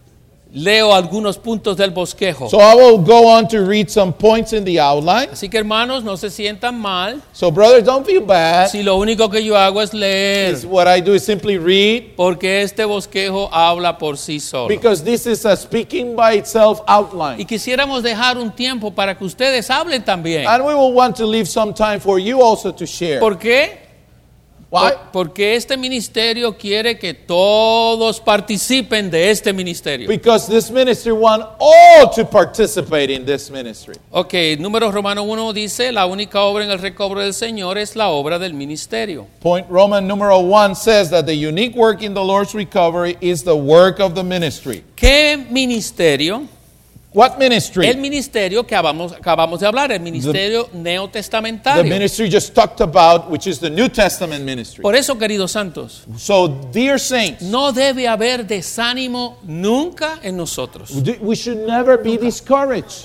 leo algunos puntos del bosquejo?
So I will go on to read some points in the outline.
Así que hermanos, no se sientan mal
So brothers, don't feel bad.
si lo único que yo hago es leer,
It's what I do is simply read,
porque este bosquejo habla por sí solo.
because this is a speaking by itself
Y
outline.
quisiéramos dejar un tiempo para que ustedes hablen también.
And we will want to leave some time for you also to share.
¿Por qué?
Why?
Por- porque este ministerio quiere que todos participen de este ministerio.
Because this ministry want all to participate in this ministry.
Ok, número Romano uno dice, la única obra en el recobro del Señor es la obra del ministerio.
Point Roman numero one says that the unique work in the Lord's recovery is the work of the ministry.
¿Qué ministerio?
What ministry?
El ministerio que acabamos, acabamos de hablar, el ministerio
The
neotestamentario.
ministry just talked about, which is the New Testament ministry.
Por eso, queridos santos,
So, dear saints,
no debe haber desánimo nunca en nosotros.
we should never be discouraged.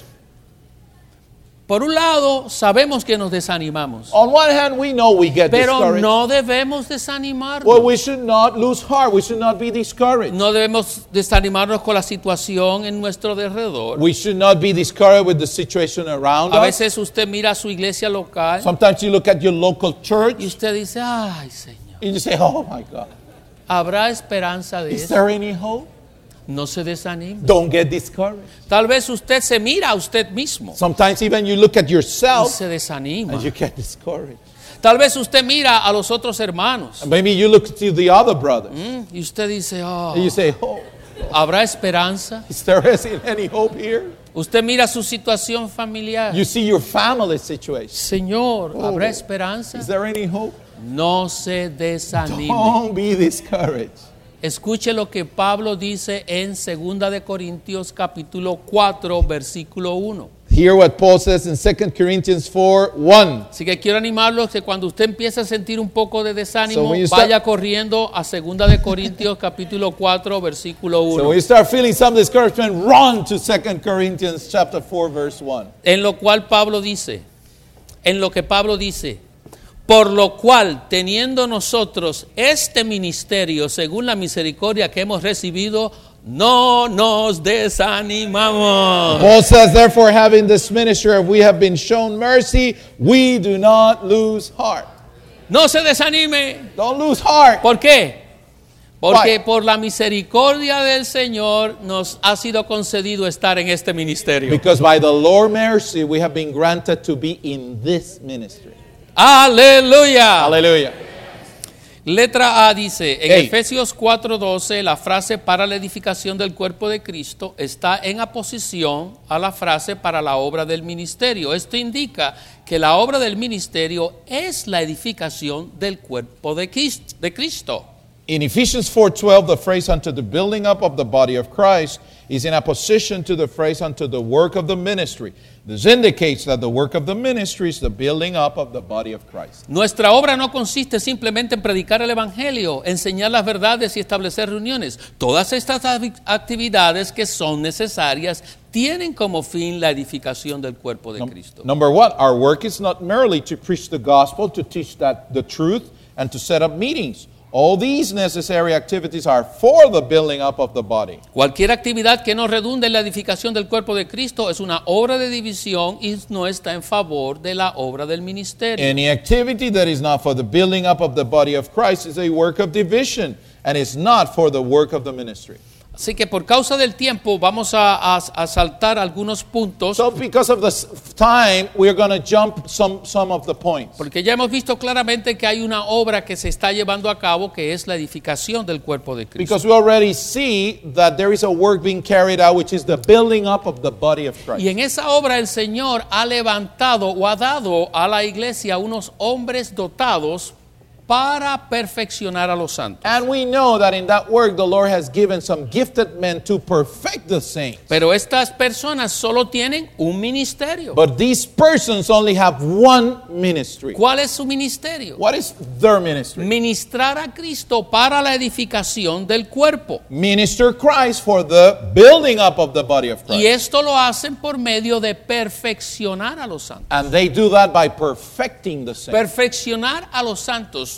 Por un lado, sabemos que nos desanimamos,
On one hand, we know we get
pero
discouraged.
no debemos desanimarnos.
Well, we should not lose heart. We should not be discouraged.
No debemos desanimarnos con la situación en nuestro alrededor.
We should not be discouraged with the situation around
A
us.
veces usted mira su iglesia local
Sometimes you look at your local church
y usted dice, ay, Señor,
and you say, oh my God.
¿Habrá esperanza de
Is
eso?
there any hope?
No se desanime.
Don't get discouraged.
Tal vez usted se mira a usted mismo
Sometimes even you look at
y
yourself
se desanima.
and you get discouraged.
Tal vez usted mira a los otros hermanos
Maybe you look to the other brothers
mm, y usted dice, oh,
and you say, oh,
¿habrá esperanza?
is there any hope here?
Usted mira su situación familiar.
You see your family situation.
Señor, ¿habrá
Oh.
esperanza?
Is there any hope?
No se desanime.
Don't be discouraged.
Escuche lo que Pablo dice en Segunda de Corintios capítulo cuatro, versículo uno.
Hear what Paul says in Second Corinthians four one.
Así que quiero animarlos que cuando usted empiece a sentir un poco de desánimo,
So when you start-
vaya corriendo a Segunda de Corintios capítulo cuatro, versículo
So
uno.
when you start feeling some discouragement, run to Second Corinthians chapter four verse one.
En lo cual Pablo dice, en lo que Pablo dice, por lo cual, teniendo nosotros este ministerio, según la misericordia que hemos recibido, no nos desanimamos.
Paul says, therefore, having this ministry, if we have been shown mercy, we do not lose heart.
No se desanime.
Don't lose heart.
¿Por qué? Porque
Why?
por la misericordia del Señor nos ha sido concedido estar en este ministerio.
Because by the Lord's mercy, we have been granted to be in this ministry.
Aleluya.
Hallelujah.
Letra A dice, en
Hey.
Efesios cuatro doce, la frase para la edificación del cuerpo de Cristo está en oposición a la frase para la obra del ministerio. Esto indica que la obra del ministerio es la edificación del cuerpo de Crist- de Cristo.
In Ephesians four twelve, the phrase unto the building up of the body of Christ is in opposition to the phrase unto the work of the ministry. This indicates that the work of the ministry is the building up of the body of Christ.
Nuestra obra no consiste simplemente en predicar el evangelio, enseñar las verdades y establecer reuniones. Todas estas avi- actividades que son necesarias tienen como fin la edificación del cuerpo de Cristo.
Number one, our work is not merely to preach the gospel, to teach that the truth, and to set up meetings. All these necessary activities are for the building up of the body.
Cualquier actividad que no redunde en la edificación del cuerpo de Cristo es una obra de división y no está en favor de la obra del ministerio.
Any activity that is not for the building up of the body of Christ is a work of division and is not for the work of the ministry.
Así que por causa del tiempo vamos a, a, a saltar algunos puntos,
So because of the s- time, we're going to jump some, some of the points.
porque ya hemos visto claramente que hay una obra que se está llevando a cabo que es la edificación del cuerpo de Cristo.
Because we already see that there is a work being carried out, which is the building up of the body of
Y
Christ.
en esa obra el Señor ha levantado o ha dado a la iglesia unos hombres dotados para perfeccionar a los santos.
And we know that in that work, the Lord has given some gifted men to perfect the saints.
Pero estas personas solo tienen un ministerio.
But these persons only have one ministry.
¿Cuál es su ministerio?
What is their ministry?
Ministrar a Cristo para la edificación del cuerpo.
Minister Christ for the building up of the body of
Y
Christ.
esto lo hacen por medio de perfeccionar a los santos.
And they do that by perfecting the saints.
Perfeccionar a los santos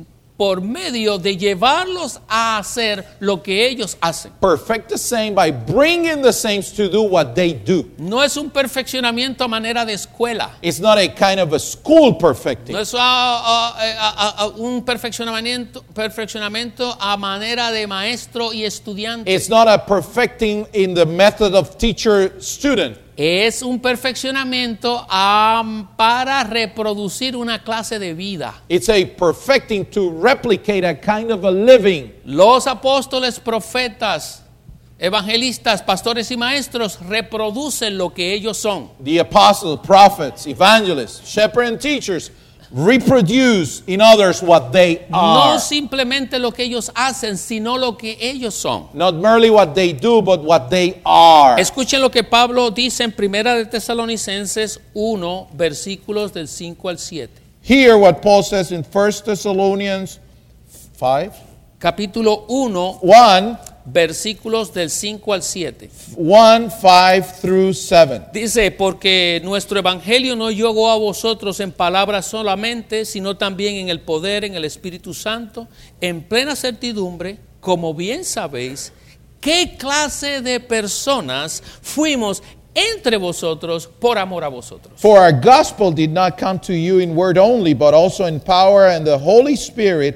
por medio de llevarlos a hacer lo que ellos hacen.
Perfect the saint by bringing the saints to do what they do.
No es un perfeccionamiento a manera de escuela.
It's not a kind of a school perfecting.
No es ah, ah, ah, ah, ah, un perfeccionamiento, perfeccionamiento a manera de maestro y estudiante.
It's not a perfecting in the method of teacher-student.
Es un perfeccionamiento ah, para reproducir una clase de vida.
It's a perfecting to replicate a kind of a living.
Los apóstoles, profetas, evangelistas, pastores y maestros reproducen lo que ellos son.
The apostles, prophets, evangelists, shepherds, and teachers reproduce in others what they are.
No simplemente lo que ellos hacen, sino lo que ellos son.
Not merely what they do, but what they are.
Escuchen lo que Pablo dice en Primera de Tesalonicenses uno, versículos del cinco al siete.
Hear what Paul says in First Thessalonians five,
Capítulo uno,
one,
versículos del cinco al siete.
one, five through seven.
Dice, porque nuestro evangelio no llegó a vosotros en palabras solamente, sino también en el poder, en el Espíritu Santo, en plena certidumbre, como bien sabéis, qué clase de personas fuimos entre vosotros por amor a vosotros.
For our gospel did not come to you in word only, but also in power and the Holy Spirit,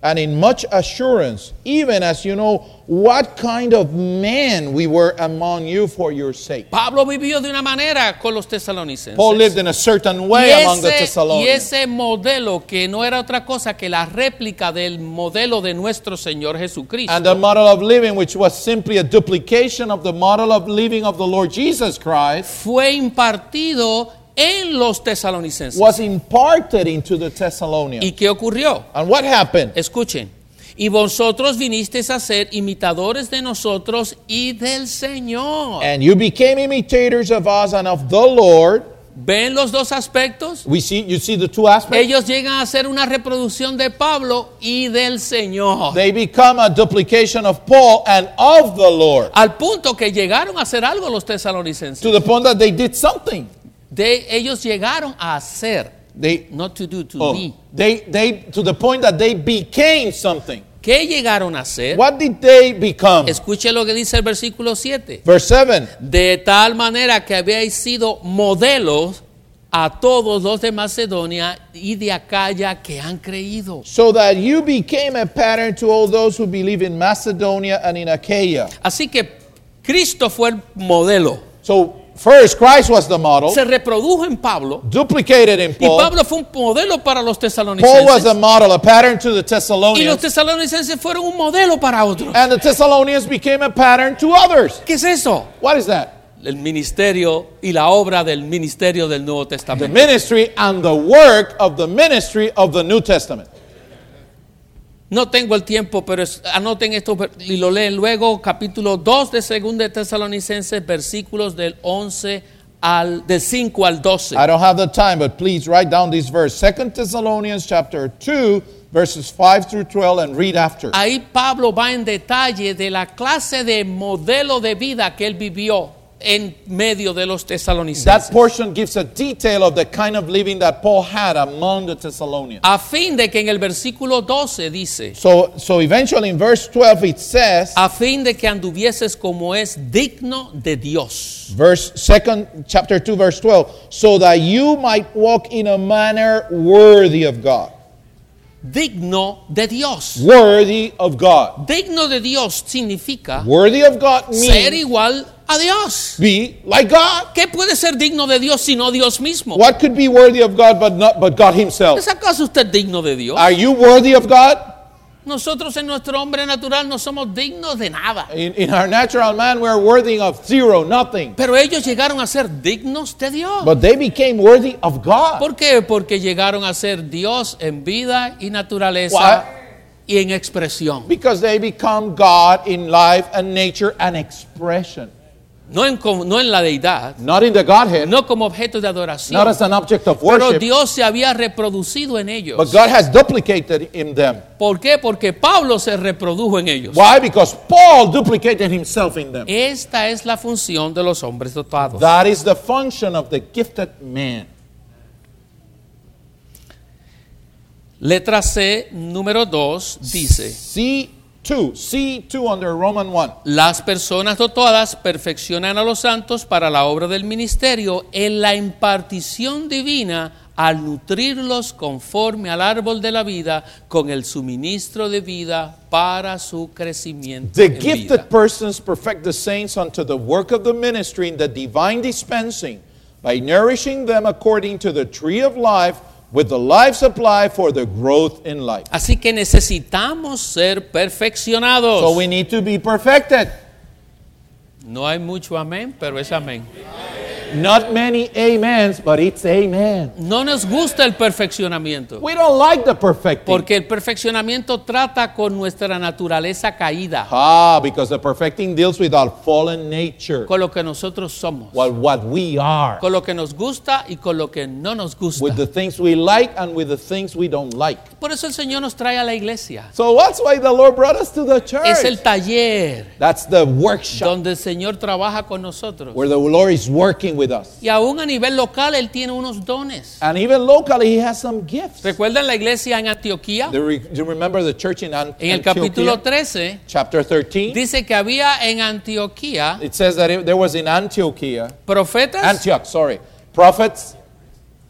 and in much assurance, even as you know what kind of man we were among you for your sake.
Pablo vivió de una manera con los tesalonicenses.
Paul lived in a certain
Y
way among the
ese, y
Thessalonians.
ese modelo que no era otra cosa que la réplica del modelo de nuestro Señor Jesucristo.
And the model of living, which was simply a duplication of the model of living of the Lord Jesus Christ,
fue impartido en los tesalonicenses.
was imparted into the Thessalonians.
¿Y qué ocurrió?
And what happened?
Escuchen. Y vosotros vinisteis a ser imitadores de nosotros y del Señor.
And you became imitators of us and of the Lord.
¿Ven los dos aspectos?
We see, you see the two aspects?
Ellos llegan a ser una reproducción de Pablo y del Señor.
They become a duplication of Paul and of the Lord.
Al punto que llegaron a hacer algo los tesalonicenses.
To the point that they did something.
De, ellos llegaron a hacer,
They,
not to do, to
oh,
be.
they, they, to the point that they became something.
¿Qué llegaron a hacer?
What did they become?
Escuche lo que dice el versículo siete.
Verse seven.
De tal manera que habíais sido modelos a todos los de Macedonia y de Acaya que han creído.
So that you became a pattern to all those who believe in Macedonia and in Achaia.
Así que Cristo fue el modelo.
So first, Christ was the model,
Se reprodujo en Pablo.
duplicated in
Y
Paul.
Pablo fue un modelo para los
Paul was
tesalonicenses.
a model, a pattern to the
Y los
Thessalonians.
tesalonicenses fueron un modelo para otros.
And the Thessalonians became a pattern to others.
¿Qué es eso?
What is that?
El ministerio y la obra del ministerio del Nuevo
The
Testamento.
ministry and the work of the ministry of the New Testament.
No tengo el tiempo, pero es- anoten esto y lo leen luego, capítulo dos de Segunda de Tesalonicenses, versículos del once al del cinco al doce.
I don't have the time, but please write down this verse. Second Thessalonians chapter two, verses five through twelve, and read after.
Ahí Pablo va en detalle de la clase de modelo de vida que él vivió en medio de los
That
tesalonicenses,
portion gives a detail of the kind of living that Paul had among the Thessalonians.
a fin de que en el versículo doce dice,
So, so eventually in verse twelve it says,
a fin de que anduvieses como es digno de Dios.
verse second chapter two, verse twelve, so that you might walk in a manner worthy of God.
Digno de Dios.
Worthy of God.
Digno de Dios significa
Worthy of God
ser
means
igual a Dios.
be like God.
¿Qué puede ser digno de Dios sino Dios mismo?
What could be worthy of God but not but God himself?
¿Es acaso usted digno de Dios?
Are you worthy of God?
Nosotros en nuestro hombre natural no somos dignos de nada.
In, in our natural man we are worthy of zero, nothing.
Pero ellos llegaron a ser dignos de Dios.
But they became worthy of God.
¿Por qué? Porque llegaron a ser Dios en vida y naturaleza
What?
y en expresión.
Because they become God in life and nature and expression.
No en, com- no en la deidad,
Not in the Godhead,
no como objeto de adoración.
not as an object of
Pero
worship,
Dios se había reproducido en
but
ellos.
God has duplicated in them.
¿Por qué? Porque Pablo se reprodujo en ellos.
Why? Because Paul duplicated himself in them.
Esta es la función de los hombres dotados.
That is the function of the gifted man.
Letra C, número dos, dice:
C two, C two under Roman one.
las personas dotadas perfeccionan a los santos para la obra del ministerio en la impartición divina al nutrirlos conforme al árbol de la vida con el suministro de vida para su crecimiento
The
en
gifted
vida.
persons perfect the saints unto the work of the ministry in the divine dispensing by nourishing them according to the tree of life with the life supply for the growth in life.
Así que necesitamos ser perfeccionados.
So we need to be perfected.
No hay mucho amén, pero es amén.
Not many amens, but it's amen.
No nos gusta el perfeccionamiento,
We don't like the perfecting.
porque el perfeccionamiento trata con nuestra naturaleza caída,
Ah, because the perfecting deals with our fallen nature.
con lo que nosotros somos,
Well, what we are.
con lo que nos gusta y con lo que no nos gusta.
With the things we like and with the things we don't like.
Por eso el Señor nos trae a la iglesia.
So that's why the Lord brought us to the church.
Es el taller
That's the workshop
donde el Señor trabaja con nosotros.
where the Lord is working with us.
Y aún a nivel local Él tiene unos dones.
And even locally, He has some gifts. Do
¿Recuerdan la iglesia en Antioquía?
you re- do you remember the church in An-
En el capítulo
Antioquia?
trece
Chapter thirteen.
dice que había en Antioquía
It says that it, there was in Antioquia,
profetas
Antioch, sorry, prophets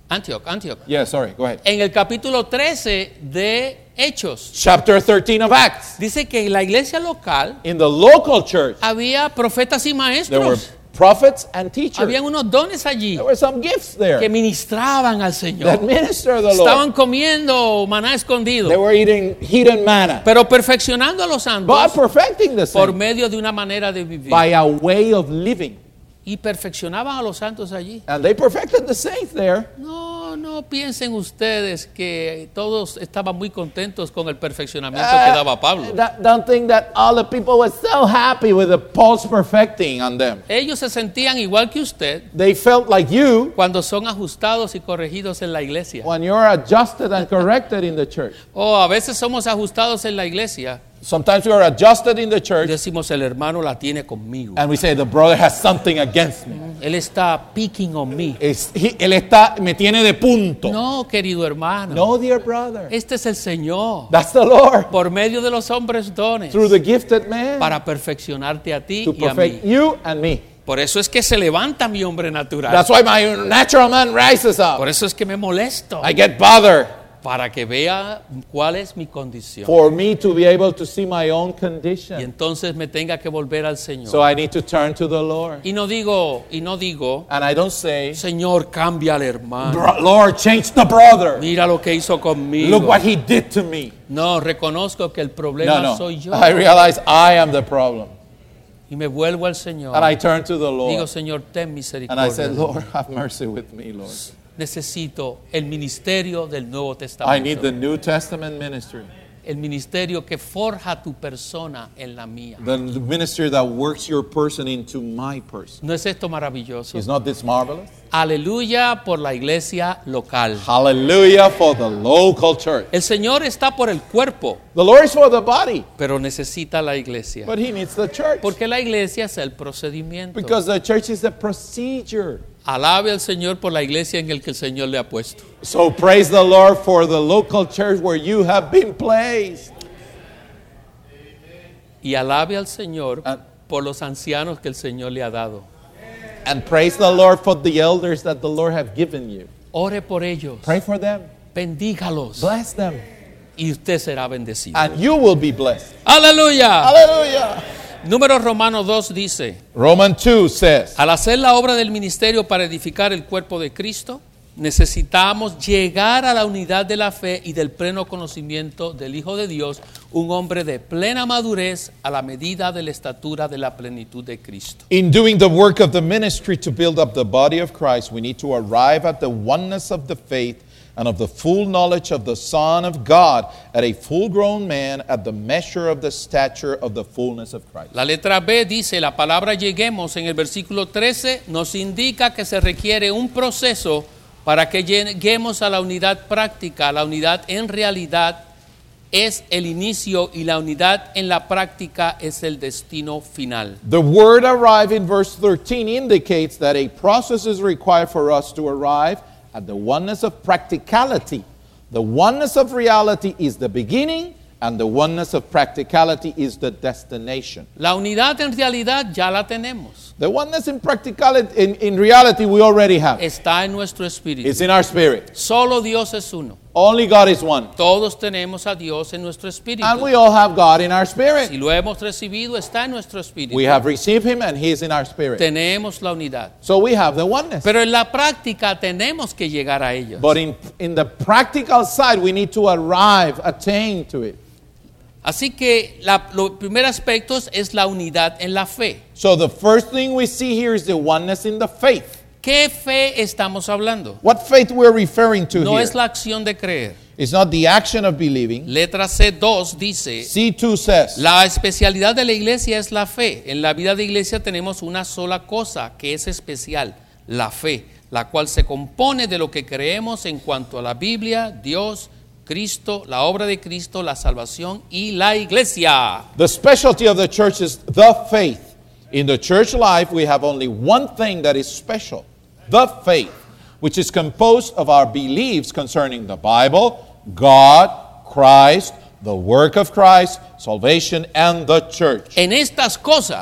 Antioch, Antioch.
Yeah, sorry, go ahead.
En el capítulo trece de Hechos,
Chapter thirteen of Acts.
dice que en la iglesia local
In the local church,
había profetas y
there were
maestros.
prophets and teachers.
Habían unos dones allí
There were some gifts there
que ministraban al
that
Señor.
minister the Lord.
Estaban comiendo maná escondido,
They were eating hidden manna.
pero perfeccionando a los
But
santos
perfecting the
por
saints
medio de una manera de vivir.
by a way of living.
Y perfeccionaban a los santos allí.
And they perfected the saints there.
No, no piensen ustedes que todos estaban muy contentos con el perfeccionamiento
Uh,
que daba Pablo.
don't- Don't think that all the people were so happy with the Paul's perfecting on them.
Ellos se sentían igual que usted
They felt like you
cuando son ajustados y corregidos en la iglesia.
when you're adjusted and corrected in the church.
O a veces somos ajustados en la iglesia
Sometimes we are adjusted in the
y
church
decimos, el hermano la tiene conmigo.
and we say the brother has something against me.
Él está picking on me.
Es- he- él está, me tiene de punto.
No, querido hermano.
No, dear brother.
Este es el Señor.
That's the Lord.
Por medio de los hombres dones.
Through the gifted man
Para perfeccionarte a ti
to
y a mí.
perfect you and me.
Por eso es que se levanta mi hombre natural.
That's why my natural man rises up.
Por eso es que me molesto.
I get bothered
Para que vea cuál es mi condición.
for me to be able to see my own
Y
condition.
entonces me tenga que volver al Señor.
So I need to turn to the Lord.
Y no digo, y no digo,
And I don't say,
Señor, cambia al hermano.
"Bro- Lord, change the brother.
Mira lo que hizo conmigo.
Look what he did to me."
No, reconozco que el problema
No, no.
soy yo.
I realize I am the problem.
Y me vuelvo al Señor.
And I turn to the
Digo,
Lord.
Señor, ten
And
misericordia.
I said, Lord, have mercy with me, Lord.
Necesito el ministerio del Nuevo
I
Testamento.
need the New Testament ministry.
El ministerio que forja tu persona en la mía.
The ministry that works your person into my person.
¿No es esto maravilloso?
Is not this marvelous?
Aleluya por la iglesia local.
Hallelujah for the local church.
El Señor está por el cuerpo,
The Lord is for the body,
pero necesita la iglesia.
but he needs the church.
Porque la iglesia es el procedimiento.
Because the church is the procedure.
Alabe al Señor por la iglesia en el que el Señor le ha puesto.
So praise the Lord for the local church where you have been placed.
Y alabe al Señor
Ah.
por los ancianos que el Señor le ha dado.
And praise the Lord for the elders that the Lord have given you.
Ore por ellos.
Pray for them.
Bendígalos.
Bless them.
Y usted será bendecido.
And you will be blessed.
Aleluya.
Hallelujah.
Números Romanos dos dice,
Romans two says,
al hacer la obra del ministerio para edificar el cuerpo de Cristo, necesitamos llegar a la unidad de la fe y del pleno conocimiento del Hijo de Dios, un hombre de plena madurez a la medida de la estatura de la plenitud de Cristo.
in doing the work of the ministry to build up the body of Christ, we need to arrive at the oneness of the faith and of the full knowledge of the Son of God, at a full-grown man, at the measure of the stature of the fullness of Christ.
La letra B dice, la palabra lleguemos en el versículo trece nos indica que se requiere un proceso para que lleguemos a la unidad práctica. La unidad en realidad es el inicio y la unidad en la práctica es el destino final.
The word arrive in verse thirteen indicates that a process is required for us to arrive at the oneness of practicality. The oneness of reality is the beginning, and the oneness of practicality is the destination.
La unidad en realidad ya la tenemos.
The oneness in practicality, in, in reality, we already have.
Está en nuestro espíritu.
It's in our spirit.
Solo Dios es uno.
Only God is one.
Todos tenemos a Dios en nuestro espíritu.
And we all have God in our spirit.
Si lo hemos recibido, está en nuestro espíritu.
We have received Him and He is in our spirit.
Tenemos la unidad.
So we have the oneness.
Pero en la práctica tenemos que llegar a ellos.
But in, in the practical side, we need to arrive, attain to it.
Así que la, lo primer aspecto es la unidad en la fe.
So the first thing we see here is the oneness in the faith.
¿Qué fe estamos hablando?
What faith we're referring to
No
here?
es la acción de creer.
It's not the action of believing.
Letra C dos dice,
C two says,
la especialidad de la iglesia es la fe. En la vida de iglesia tenemos una sola cosa que es especial, la fe, la cual se compone de lo que creemos en cuanto a la Biblia, Dios, Cristo, la obra de Cristo, la salvación y la iglesia.
the specialty of the church is the faith. In the church life, we have only one thing that is special, the faith, which is composed of our beliefs concerning the Bible, God, Christ, the work of Christ, salvation, and the church.
En estas cosas,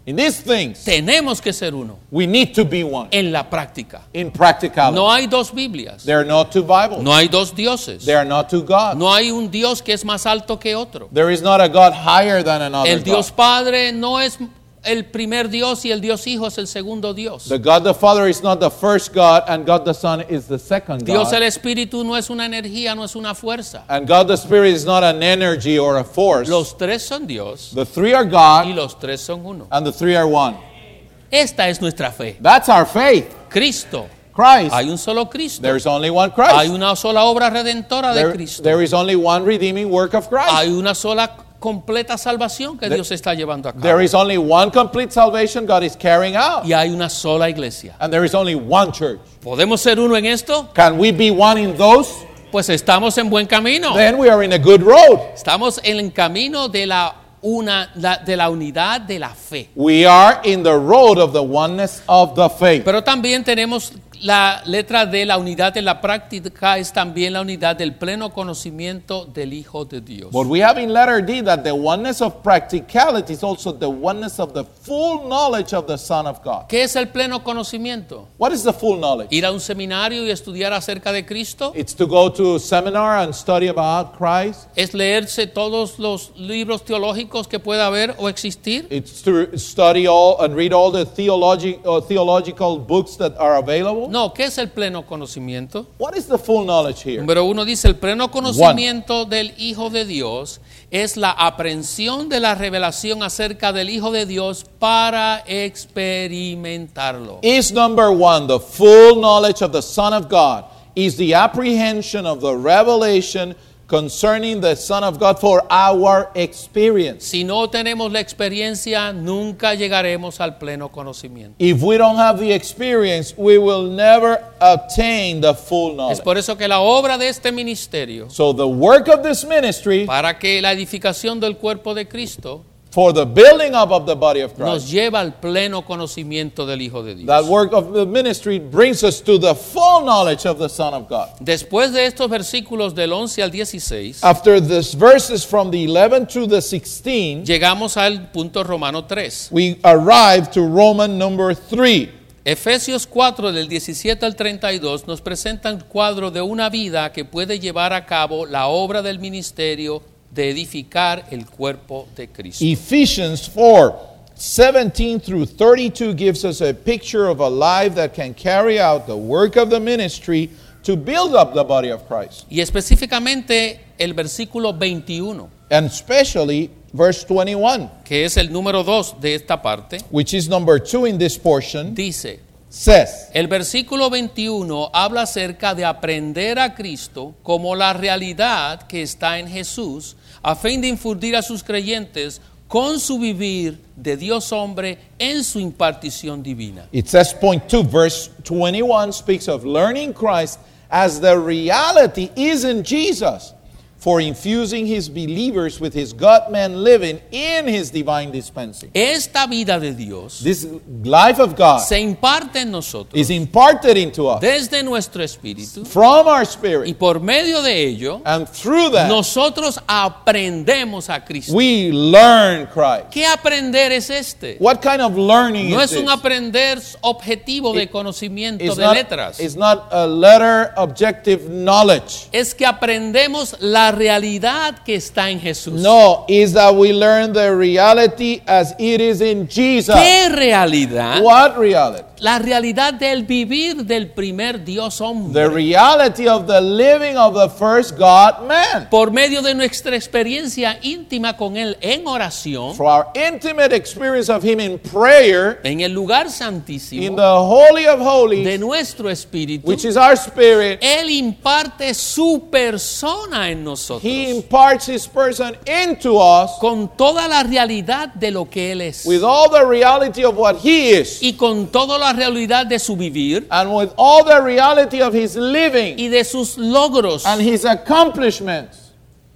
In these things,
tenemos que ser uno
we need to be one.
en la práctica.
In practicality.
No hay dos Biblias.
There are not two Bibles.
No hay dos dioses.
There are not two gods.
No hay un Dios que es más alto que otro.
There is not a God higher than another
El Dios
God.
Padre no es el primer Dios y el Dios Hijo es el segundo Dios.
The God the Father is not the first God, and God the Son is the second
Dios el
God.
Espíritu no es una energía, no es una fuerza.
And God the Spirit is not an energy or a force.
Los tres son Dios
The three are
y
God,
los tres son uno.
and the three are one.
Esta es nuestra fe.
That's our faith.
Cristo.
Christ.
Hay un solo Cristo.
There is only one
Hay
Christ.
una sola obra redentora de
There,
Cristo.
there is only one redeeming work of Christ.
Hay una sola completa salvación que
There-
Dios está llevando a
There
cabo.
is only one complete salvation God is carrying out.
Y hay una sola iglesia.
And there is only one church.
¿Podemos ser uno en esto?
Can we be one in those?
Pues estamos en buen camino.
Then we are in a good road.
Estamos en el camino de la, una, la- de la unidad de la fe.
We are in the road of the oneness of the faith.
Pero también tenemos la letra de la unidad de la práctica, es también la unidad del pleno conocimiento del Hijo de Dios.
But we have in letter D that the oneness of practicality is also the oneness of the full knowledge of the Son of God.
¿Qué es el pleno conocimiento?
What is the full knowledge?
Ir a un seminario y estudiar acerca de Cristo.
It's to go to a seminar and study about Christ.
Es leerse todos los libros teológicos que pueda haber o existir.
It's to study all and read all the theologi- uh, theological books that are available.
No, ¿qué es el pleno conocimiento?
What is the full knowledge here?
Número uno dice, el pleno conocimiento del Hijo de Dios es la aprehensión de la revelación acerca del Hijo de Dios para experimentarlo.
Is number one, the full knowledge of the Son of God, is the apprehension of the revelation concerning the Son of God for our experience.
Si no tenemos la experiencia, nunca llegaremos al pleno conocimiento.
If we don't have the experience, we will never attain the full
Es
knowledge.
por eso que la obra de este ministerio,
So the work of this ministry
para que la edificación del cuerpo de Cristo
for the building up of the body of
nos
Christ,
lleva al pleno conocimiento del Hijo de Dios.
that work of the ministry brings us to the full knowledge of the Son of God.
Después de estos versículos del once al dieciséis,
After these verses from the eleven to the sixteen,
llegamos al punto Romano tres.
we arrive to Roman number three.
Efesios cuatro del diecisiete al treinta y dos nos presenta un cuadro de una vida que puede llevar a cabo la obra del ministerio de edificar el cuerpo de Cristo.
Ephesians four, seventeen through thirty-two gives us a picture of a life that can carry out the work of the ministry to build up the body of Christ.
Y específicamente el versículo veintiuno,
And especially verse twenty-one,
que es el número dos de esta parte,
which is number two in this portion,
dice,
says,
el versículo veintiuno habla acerca de aprender a Cristo como la realidad que está en Jesús, a fin de infundir a sus creyentes con su vivir de Dios hombre en su impartición divina.
it says point two, verse twenty-one speaks of learning Christ as the reality is in Jesus, for infusing his believers with his God-man living in his divine dispensing.
Esta vida de Dios
This life of God
se imparte en nosotros
is imparted into us
desde nuestro espíritu
from our
y
spirit,
por medio de ello
and through that
nosotros aprendemos a Cristo.
we learn Christ.
¿Qué aprender es este?
What kind of learning
No
is
es un
this?
aprender objetivo de
It-
conocimiento
It's
de
not,
letras.
it's not a letter objective knowledge.
Es que aprendemos la realidad que está en Jesús.
No, is that we learn the reality as it is in Jesus.
¿Qué realidad?
What reality?
La realidad del vivir del primer Dios hombre.
The reality of the living of the first God man.
Por medio de nuestra experiencia íntima con Él en oración,
For our intimate experience of Him in prayer,
en el lugar
in
santísimo
the Holy of
de
Holies,
nuestro espíritu,
which is our spirit,
Él imparte su persona en nosotros,
He imparts His person into us
con toda la realidad de lo que Él es
with all the reality of what He is
y con toda la realidad de su vivir
and with all the reality of His living
y de sus logros.
and His accomplishments.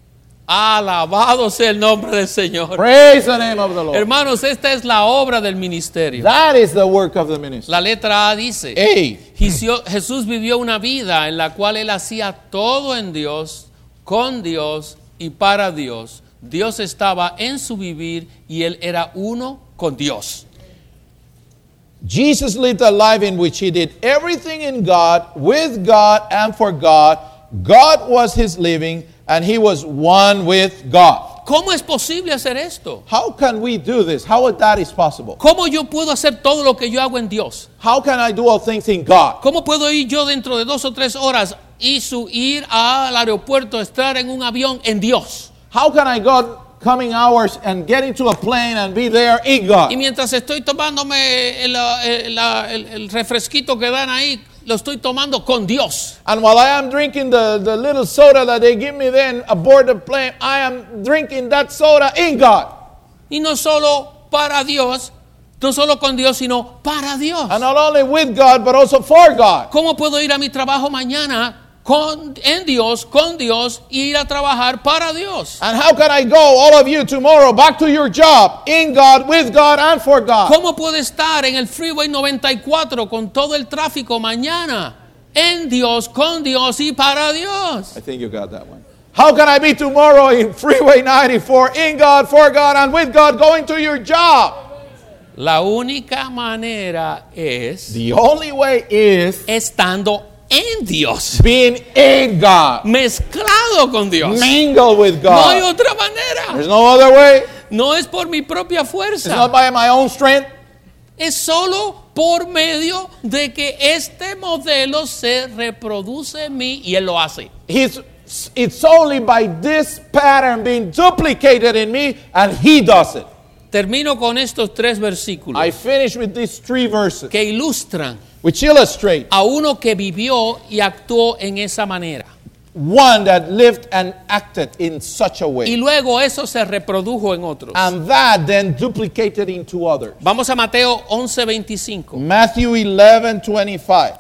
Alabado sea el nombre del Señor.
Praise the name of the Lord.
Hermanos, esta es la obra del ministerio.
That is the work of the ministry.
La letra A dice,
A.
Jesio- Jesús vivió una vida en la cual Él hacía todo en Dios, con Dios y para Dios. Dios estaba en su vivir y Él era uno con Dios.
Jesus lived a life in which he did everything in God, with God, and for God. God was his living, and he was one with God.
¿Cómo es posible hacer esto?
How can we do this? How that is possible?
¿Cómo yo puedo hacer todo lo que yo hago en Dios?
How can I do all things in God?
¿Cómo puedo ir yo dentro de dos o tres horas y su, ir al aeropuerto, estar en un avión en Dios?
How can I go coming hours and get into a plane and be there in God?
Y mientras estoy tomándome el, el, el, el refresquito que dan ahí, lo estoy tomando con Dios.
And while I am drinking the, the little soda that they give me then aboard the plane, I am drinking that soda in God.
Y no solo para Dios, no solo con Dios, sino para Dios.
And not only with God, but also for God.
¿Cómo puedo ir a mi trabajo mañana con, en Dios, con Dios, e ir a trabajar para Dios?
And how can I go, all of you, tomorrow back to your job, in God, with God, and for God?
¿Cómo puedo estar en el Freeway noventa y cuatro con todo el tráfico mañana? En Dios, con Dios y para Dios.
I think you got that one. How can I be tomorrow in Freeway ninety-four, in God, for God, and with God, going to your job?
La única manera es
The only way is
estando en Dios,
being in God,
mezclado con Dios.
mingle with
No hay
God.
otra manera.
There's no other way.
No es por mi propia
It's
fuerza.
not by my own strength.
Es solo por medio de que este modelo se reproduce en mí y Él lo hace.
He's, it's only by this pattern being duplicated in me, and he does it.
Termino con estos tres versículos
I finish with these three verses,
que ilustran
which illustrate
a uno que vivió y actuó en esa manera.
one that lived and acted in such a
Y
way,
luego eso se reprodujo en otros.
and that then duplicated into others.
Vamos a Mateo once veinticinco.
Matthew eleven twenty-five.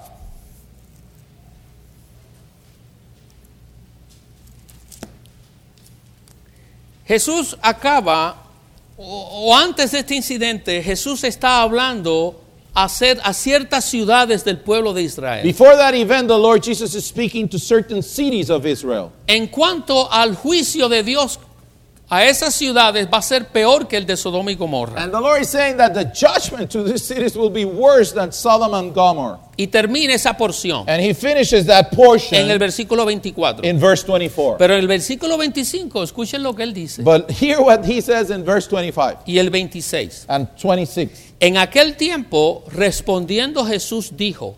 Jesús acaba, o, o antes de este incidente, Jesús está hablando a, ser, a ciertas ciudades del pueblo de Israel.
Before that event, the Lord Jesus is speaking to certain cities of Israel.
En cuanto al juicio de Dios a esas ciudades, va a ser peor que el de Sodoma y Gomorra.
And the Lord is saying that the judgment to these cities will be worse than Sodom and Gomorrah.
Y termina esa porción
And he finishes that portion
en el versículo veinticuatro.
in verse twenty-four.
Pero en el versículo veinticinco, escuchen lo que él dice.
But hear what he says in verse twenty-five
Y el veintiséis.
and twenty-six.
En aquel tiempo, respondiendo Jesús dijo: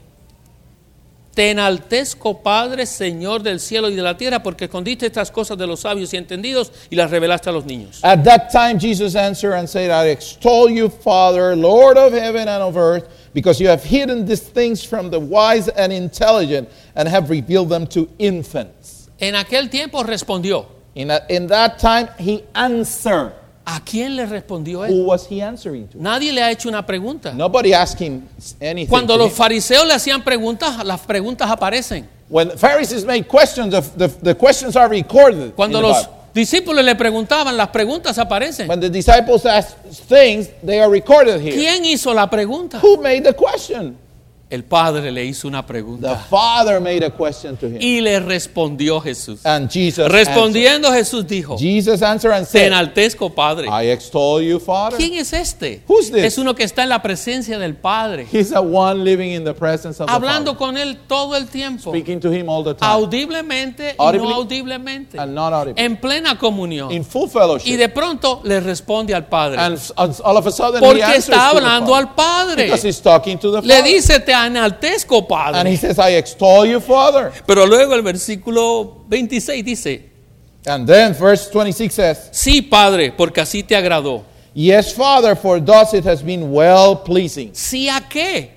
Te enaltezco, Padre, Señor del cielo y de la tierra, porque escondiste estas cosas de los sabios y entendidos y las revelaste a los niños.
At that time Jesus answered and said, I extol you, Father, Lord of heaven and of earth, because you have hidden these things from the wise and intelligent and have revealed them to infants.
En aquel tiempo respondió.
In that, in that time he answered.
¿A quién le respondió él?
Who was he answering to?
Nadie le ha hecho una pregunta.
Nobody asked him anything.
Cuando
to
los
him.
fariseos le hacían preguntas, las preguntas aparecen.
When the Pharisees made questions, the, the, the questions are recorded.
Cuando
in the
los
Bible.
discípulos le preguntaban, las preguntas aparecen.
When the disciples asked things, they are recorded here.
¿Quién hizo la pregunta?
Who made the question?
El Padre le hizo una
The
pregunta
Father made a question to him.
y le respondió Jesús.
And Jesus
Respondiendo Jesús dijo:
answered. Jesus answered and
Te
said,
enaltezco, Padre.
I extol you, Father.
¿Quién es este?
Who's this?
Es uno que está en la presencia del Padre,
He's the one living in the presence of the
hablando
Father.
con él todo el tiempo,
Speaking to him all the time.
audiblemente y
Audibly
no audiblemente,
and not audible.
en plena comunión.
In full
Y
fellowship.
de pronto le responde al Padre,
And all of a sudden he
porque
answers
está
to the
hablando
Father.
al Padre.
Because he's talking to the
Le
Father.
dice: Te enaltezco,
And he
Padre.
says, I extol you, Father.
Pero luego el versículo veintiséis dice:
And then verse twenty-six says,
Sí, Padre, porque así te agradó.
Yes, Father, for thus it has been well pleasing.
¿Sí a qué?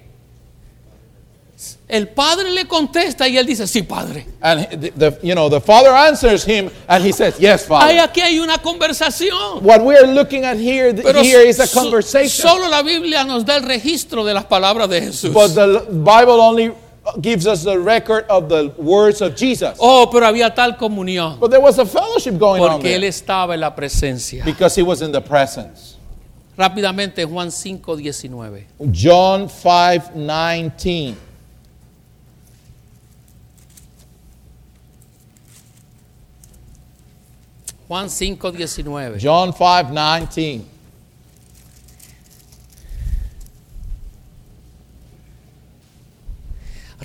El Padre le contesta y él dice: Sí, Padre.
And the, the, you know, the Father answers him and he says, Yes,
Hay
Father.
aquí hay una conversación.
What we are looking at here,
Pero
here is a
so-
conversation.
solo la Biblia nos da el registro de las palabras de Jesús.
But the Bible only gives us the record of the words of Jesus.
Oh, pero había tal comunión
But there was a fellowship going on
porque él
there
estaba en la presencia.
because he was in the presence.
Rápidamente, Juan cinco diecinueve.
John five nineteen.
Juan cinco diecinueve.
John five nineteen.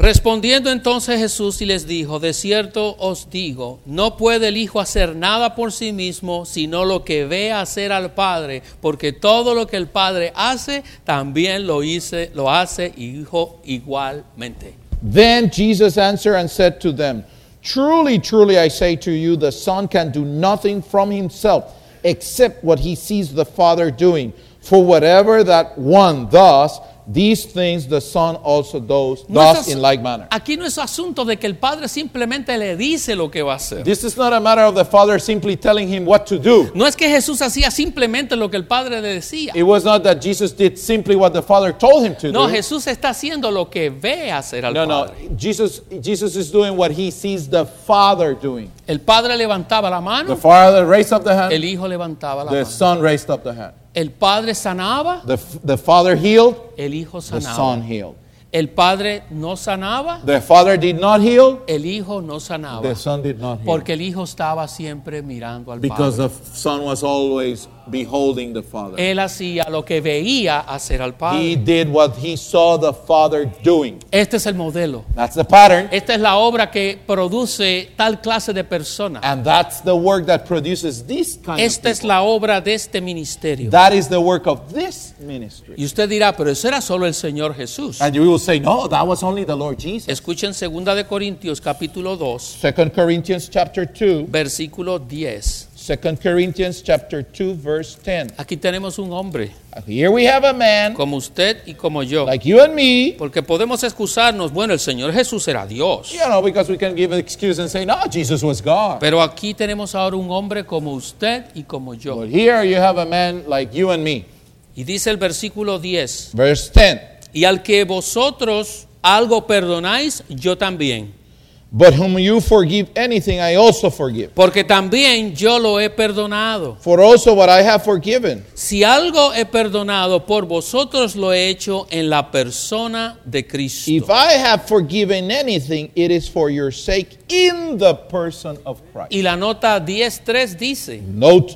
Respondiendo entonces Jesús y les dijo, de cierto os digo, no puede el Hijo hacer nada por sí mismo, sino lo que ve hacer al Padre, porque todo lo que el Padre hace, también lo, hice, lo hace Hijo igualmente.
Then Jesus answered and said to them, truly, truly, I say to you, the Son can do nothing from himself, except what he sees the Father doing. For whatever that one does, these things the Son also does,
No
does
es
in like manner.
Aquí no es asunto de que el Padre simplemente le dice lo que va a hacer.
This is not a matter of the Father simply telling him what to do.
No es que Jesús hacía simplemente lo que el Padre le decía.
It was not that Jesus did simply what the Father told him to
No,
do.
Jesús está haciendo lo que ve hacer al
No, no.
Padre.
Jesus, Jesus is doing what he sees the Father doing.
El Padre levantaba la
The
mano,
Father raised up the hand.
el Hijo levantaba la
The
mano.
Son raised up the hand.
El Padre sanaba,
The, the Father healed.
el Hijo
The
sanaba.
Son healed.
El Padre no sanaba,
The Father did not heal.
el Hijo no sanaba.
The Son did not heal.
Porque el Hijo estaba siempre mirando al
Because
Padre.
the Son was always beholding the Father.
Él hacía lo que veía hacer al
He
Padre.
did what he saw the Father doing.
Este es el modelo.
That's the pattern.
Esta es la obra que produce tal clase de persona.
And that's the work that produces this kind
Esta
of
es
people.
la obra de este ministerio.
That is the work of this ministry.
Y usted dirá, pero eso era solo el Señor Jesús.
And you will say, no, that was only the Lord Jesus.
Escuchen segunda de Corintios capítulo dos,
Second Corinthians chapter two.
versículo diez.
Second Corinthians chapter two, verse ten.
Aquí tenemos un hombre
Here we have a man
como usted y como yo.
like you and me.
Porque podemos excusarnos, bueno, el Señor Jesús era Dios.
You know, because we can give an excuse and say, no, Jesus was God.
Pero aquí tenemos ahora un hombre como usted y como yo.
But here you have a man like you and me.
Y dice el versículo diez,
Verse ten.
y al que vosotros algo perdonáis, yo también.
But whom you forgive anything, I also forgive.
Porque también yo lo he perdonado.
For also what I have forgiven.
Si algo he perdonado por vosotros, lo he hecho en la persona de Cristo.
If I have forgiven anything, it is for your sake in the person of Christ.
Y la nota diez tres dice,
Note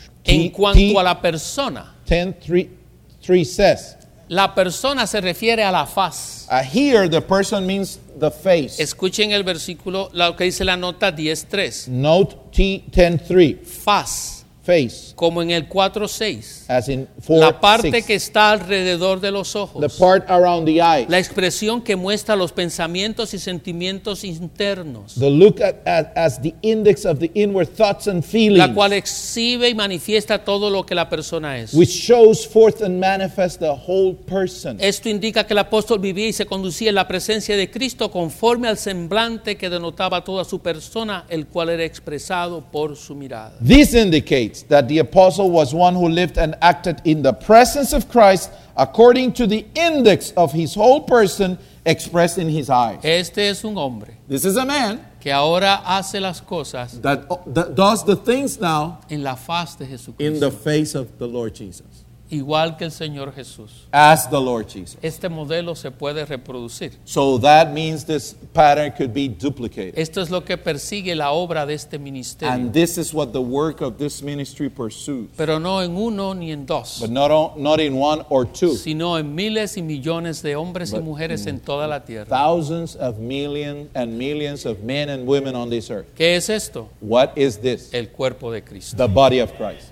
en cuanto a la persona,
ten three says,
la persona se refiere a la faz.
uh, here the person means the face.
Escuchen el versículo, lo que dice la nota diez tres.
Note T ten three,
Faz,
face,
como en el cuatro seis.
as in four
La parte
six.
que está alrededor de los ojos.
The part around the eyes.
La expresión que muestra los pensamientos y sentimientos internos.
The look at, at as the index of the inward thoughts and feelings,
La cual exhibe y manifiesta todo lo que la persona es.
which shows forth and manifests the whole person.
Esto indica que el apóstol vivía y se conducía en la presencia de Cristo conforme al semblante que denotaba toda su persona, el cual era expresado por su mirada.
This indicates that the apostle was one who lived and acted in the presence of Christ according to the index of his whole person expressed in his eyes.
Este es un hombre
This is a man
que ahora hace las cosas
that, that does the things now
en la faz de
in
Jesucristo,
the face of the Lord Jesus,
igual que el Señor Jesús.
as the Lord Jesus.
Este modelo se puede reproducir.
So that means this pattern could be duplicated.
Esto es lo que persigue la obra de este ministerio,
And this is what the work of this ministry pursues.
pero no en uno ni en dos,
But not, on, not in one or two.
sino en miles y millones de hombres y
But-
mujeres en toda la tierra.
Thousands of millions and millions of men and women on this earth.
¿Qué es esto?
What is this?
El cuerpo de Cristo.
The body of Christ.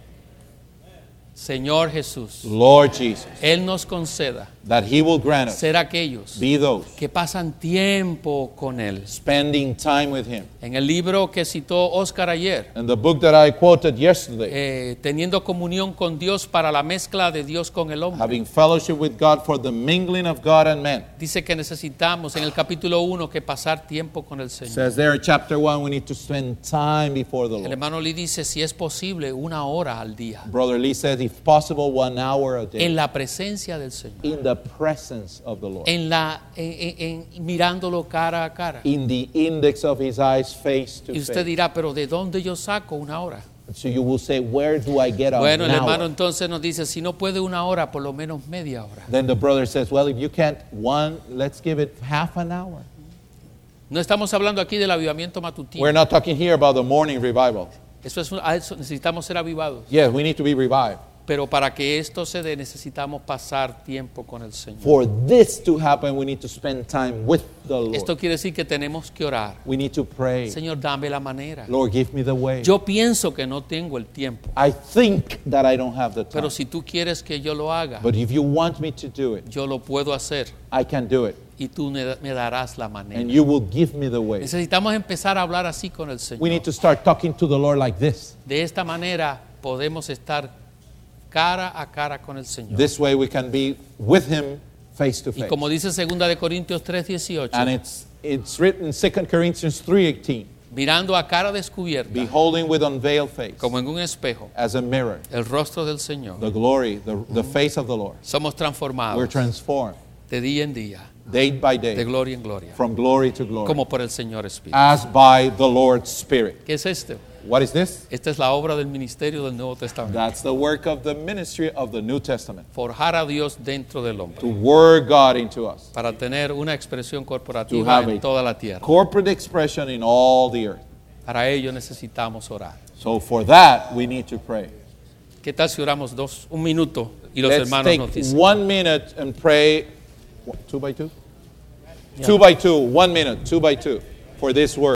Señor Jesús,
Lord Jesus.
Él nos conceda
That he will grant us.
ser aquellos
Be those.
que pasan tiempo con Él.
Spending time with him.
En el libro que citó Oscar ayer,
And the book that I quoted yesterday.
eh, teniendo comunión con Dios para la mezcla de Dios con el hombre,
Having fellowship with God for the mingling of God and men.
dice que necesitamos en el capítulo uno que pasar tiempo con el Señor.
Says there in chapter one, we need to spend time before the
El
Lord.
hermano Lee dice, si es posible, una hora al día
Brother Lee says, if possible, one hour a day.
en la presencia del Señor,
In the presence of the Lord.
en la, en- en- en- mirándolo cara a cara.
In the index of his eyes, face to
Y usted
face.
dirá, pero ¿de dónde yo saco una hora?
So you will say, where do I get a
Bueno, el
an
hermano
hour?
entonces nos dice, si no puede una hora, por lo menos media hora.
Then the brother says, well, if you can't one, let's give it half an hour.
No estamos hablando aquí del avivamiento matutino.
We're not talking here about the morning revival.
Eso es, un- a eso necesitamos ser avivados.
Yes, we need to be revived.
Pero para que esto se dé necesitamos pasar tiempo con el Señor.
For this to happen, we need to spend time with the Lord.
Esto quiere decir que tenemos que orar.
We need to pray.
Señor, dame la manera.
Lord, give me the way.
Yo pienso que no tengo el tiempo,
I think that I don't have the time.
pero si tú quieres que yo lo haga,
But if you want me to do it,
yo lo puedo hacer
I can do it.
y tú me me darás la manera.
And you will give me the way.
Necesitamos empezar a hablar así con el
We
Señor.
need to start talking to the Lord like this.
De esta manera podemos estar cara a cara con el Señor.
This way we can be with Him face to
Y
face.
como dice segunda de Corintios tres dieciocho,
And it's it's written in Second Corinthians three eighteen.
mirando a cara descubierta,
Beholding with unveiled face,
como en un espejo,
as a mirror,
el rostro del Señor,
the glory, the, the face of the Lord.
somos
We're
transformados
transformed
de día en día,
day by
de
day,
gloria en gloria,
from glory to glory,
como por el Señor Espíritu.
as by the Lord's Spirit.
¿Qué es esto?
What is this?
Esta es la obra del ministerio del Nuevo Testamento.
That's the work of the ministry of the New Testament.
Forjar a Dios dentro del hombre
To word God into us.
para tener una expresión
To
corporativa
have
en
a
toda la tierra.
corporate expression in all the earth.
Para ello necesitamos orar.
So for that, we need to pray.
¿Qué tal si oramos dos, un minuto y los
Let's
hermanos nos
take
dicen?
one minute and pray. What, two by two?
Yeah.
Two by two, one minute, two by two, for this word.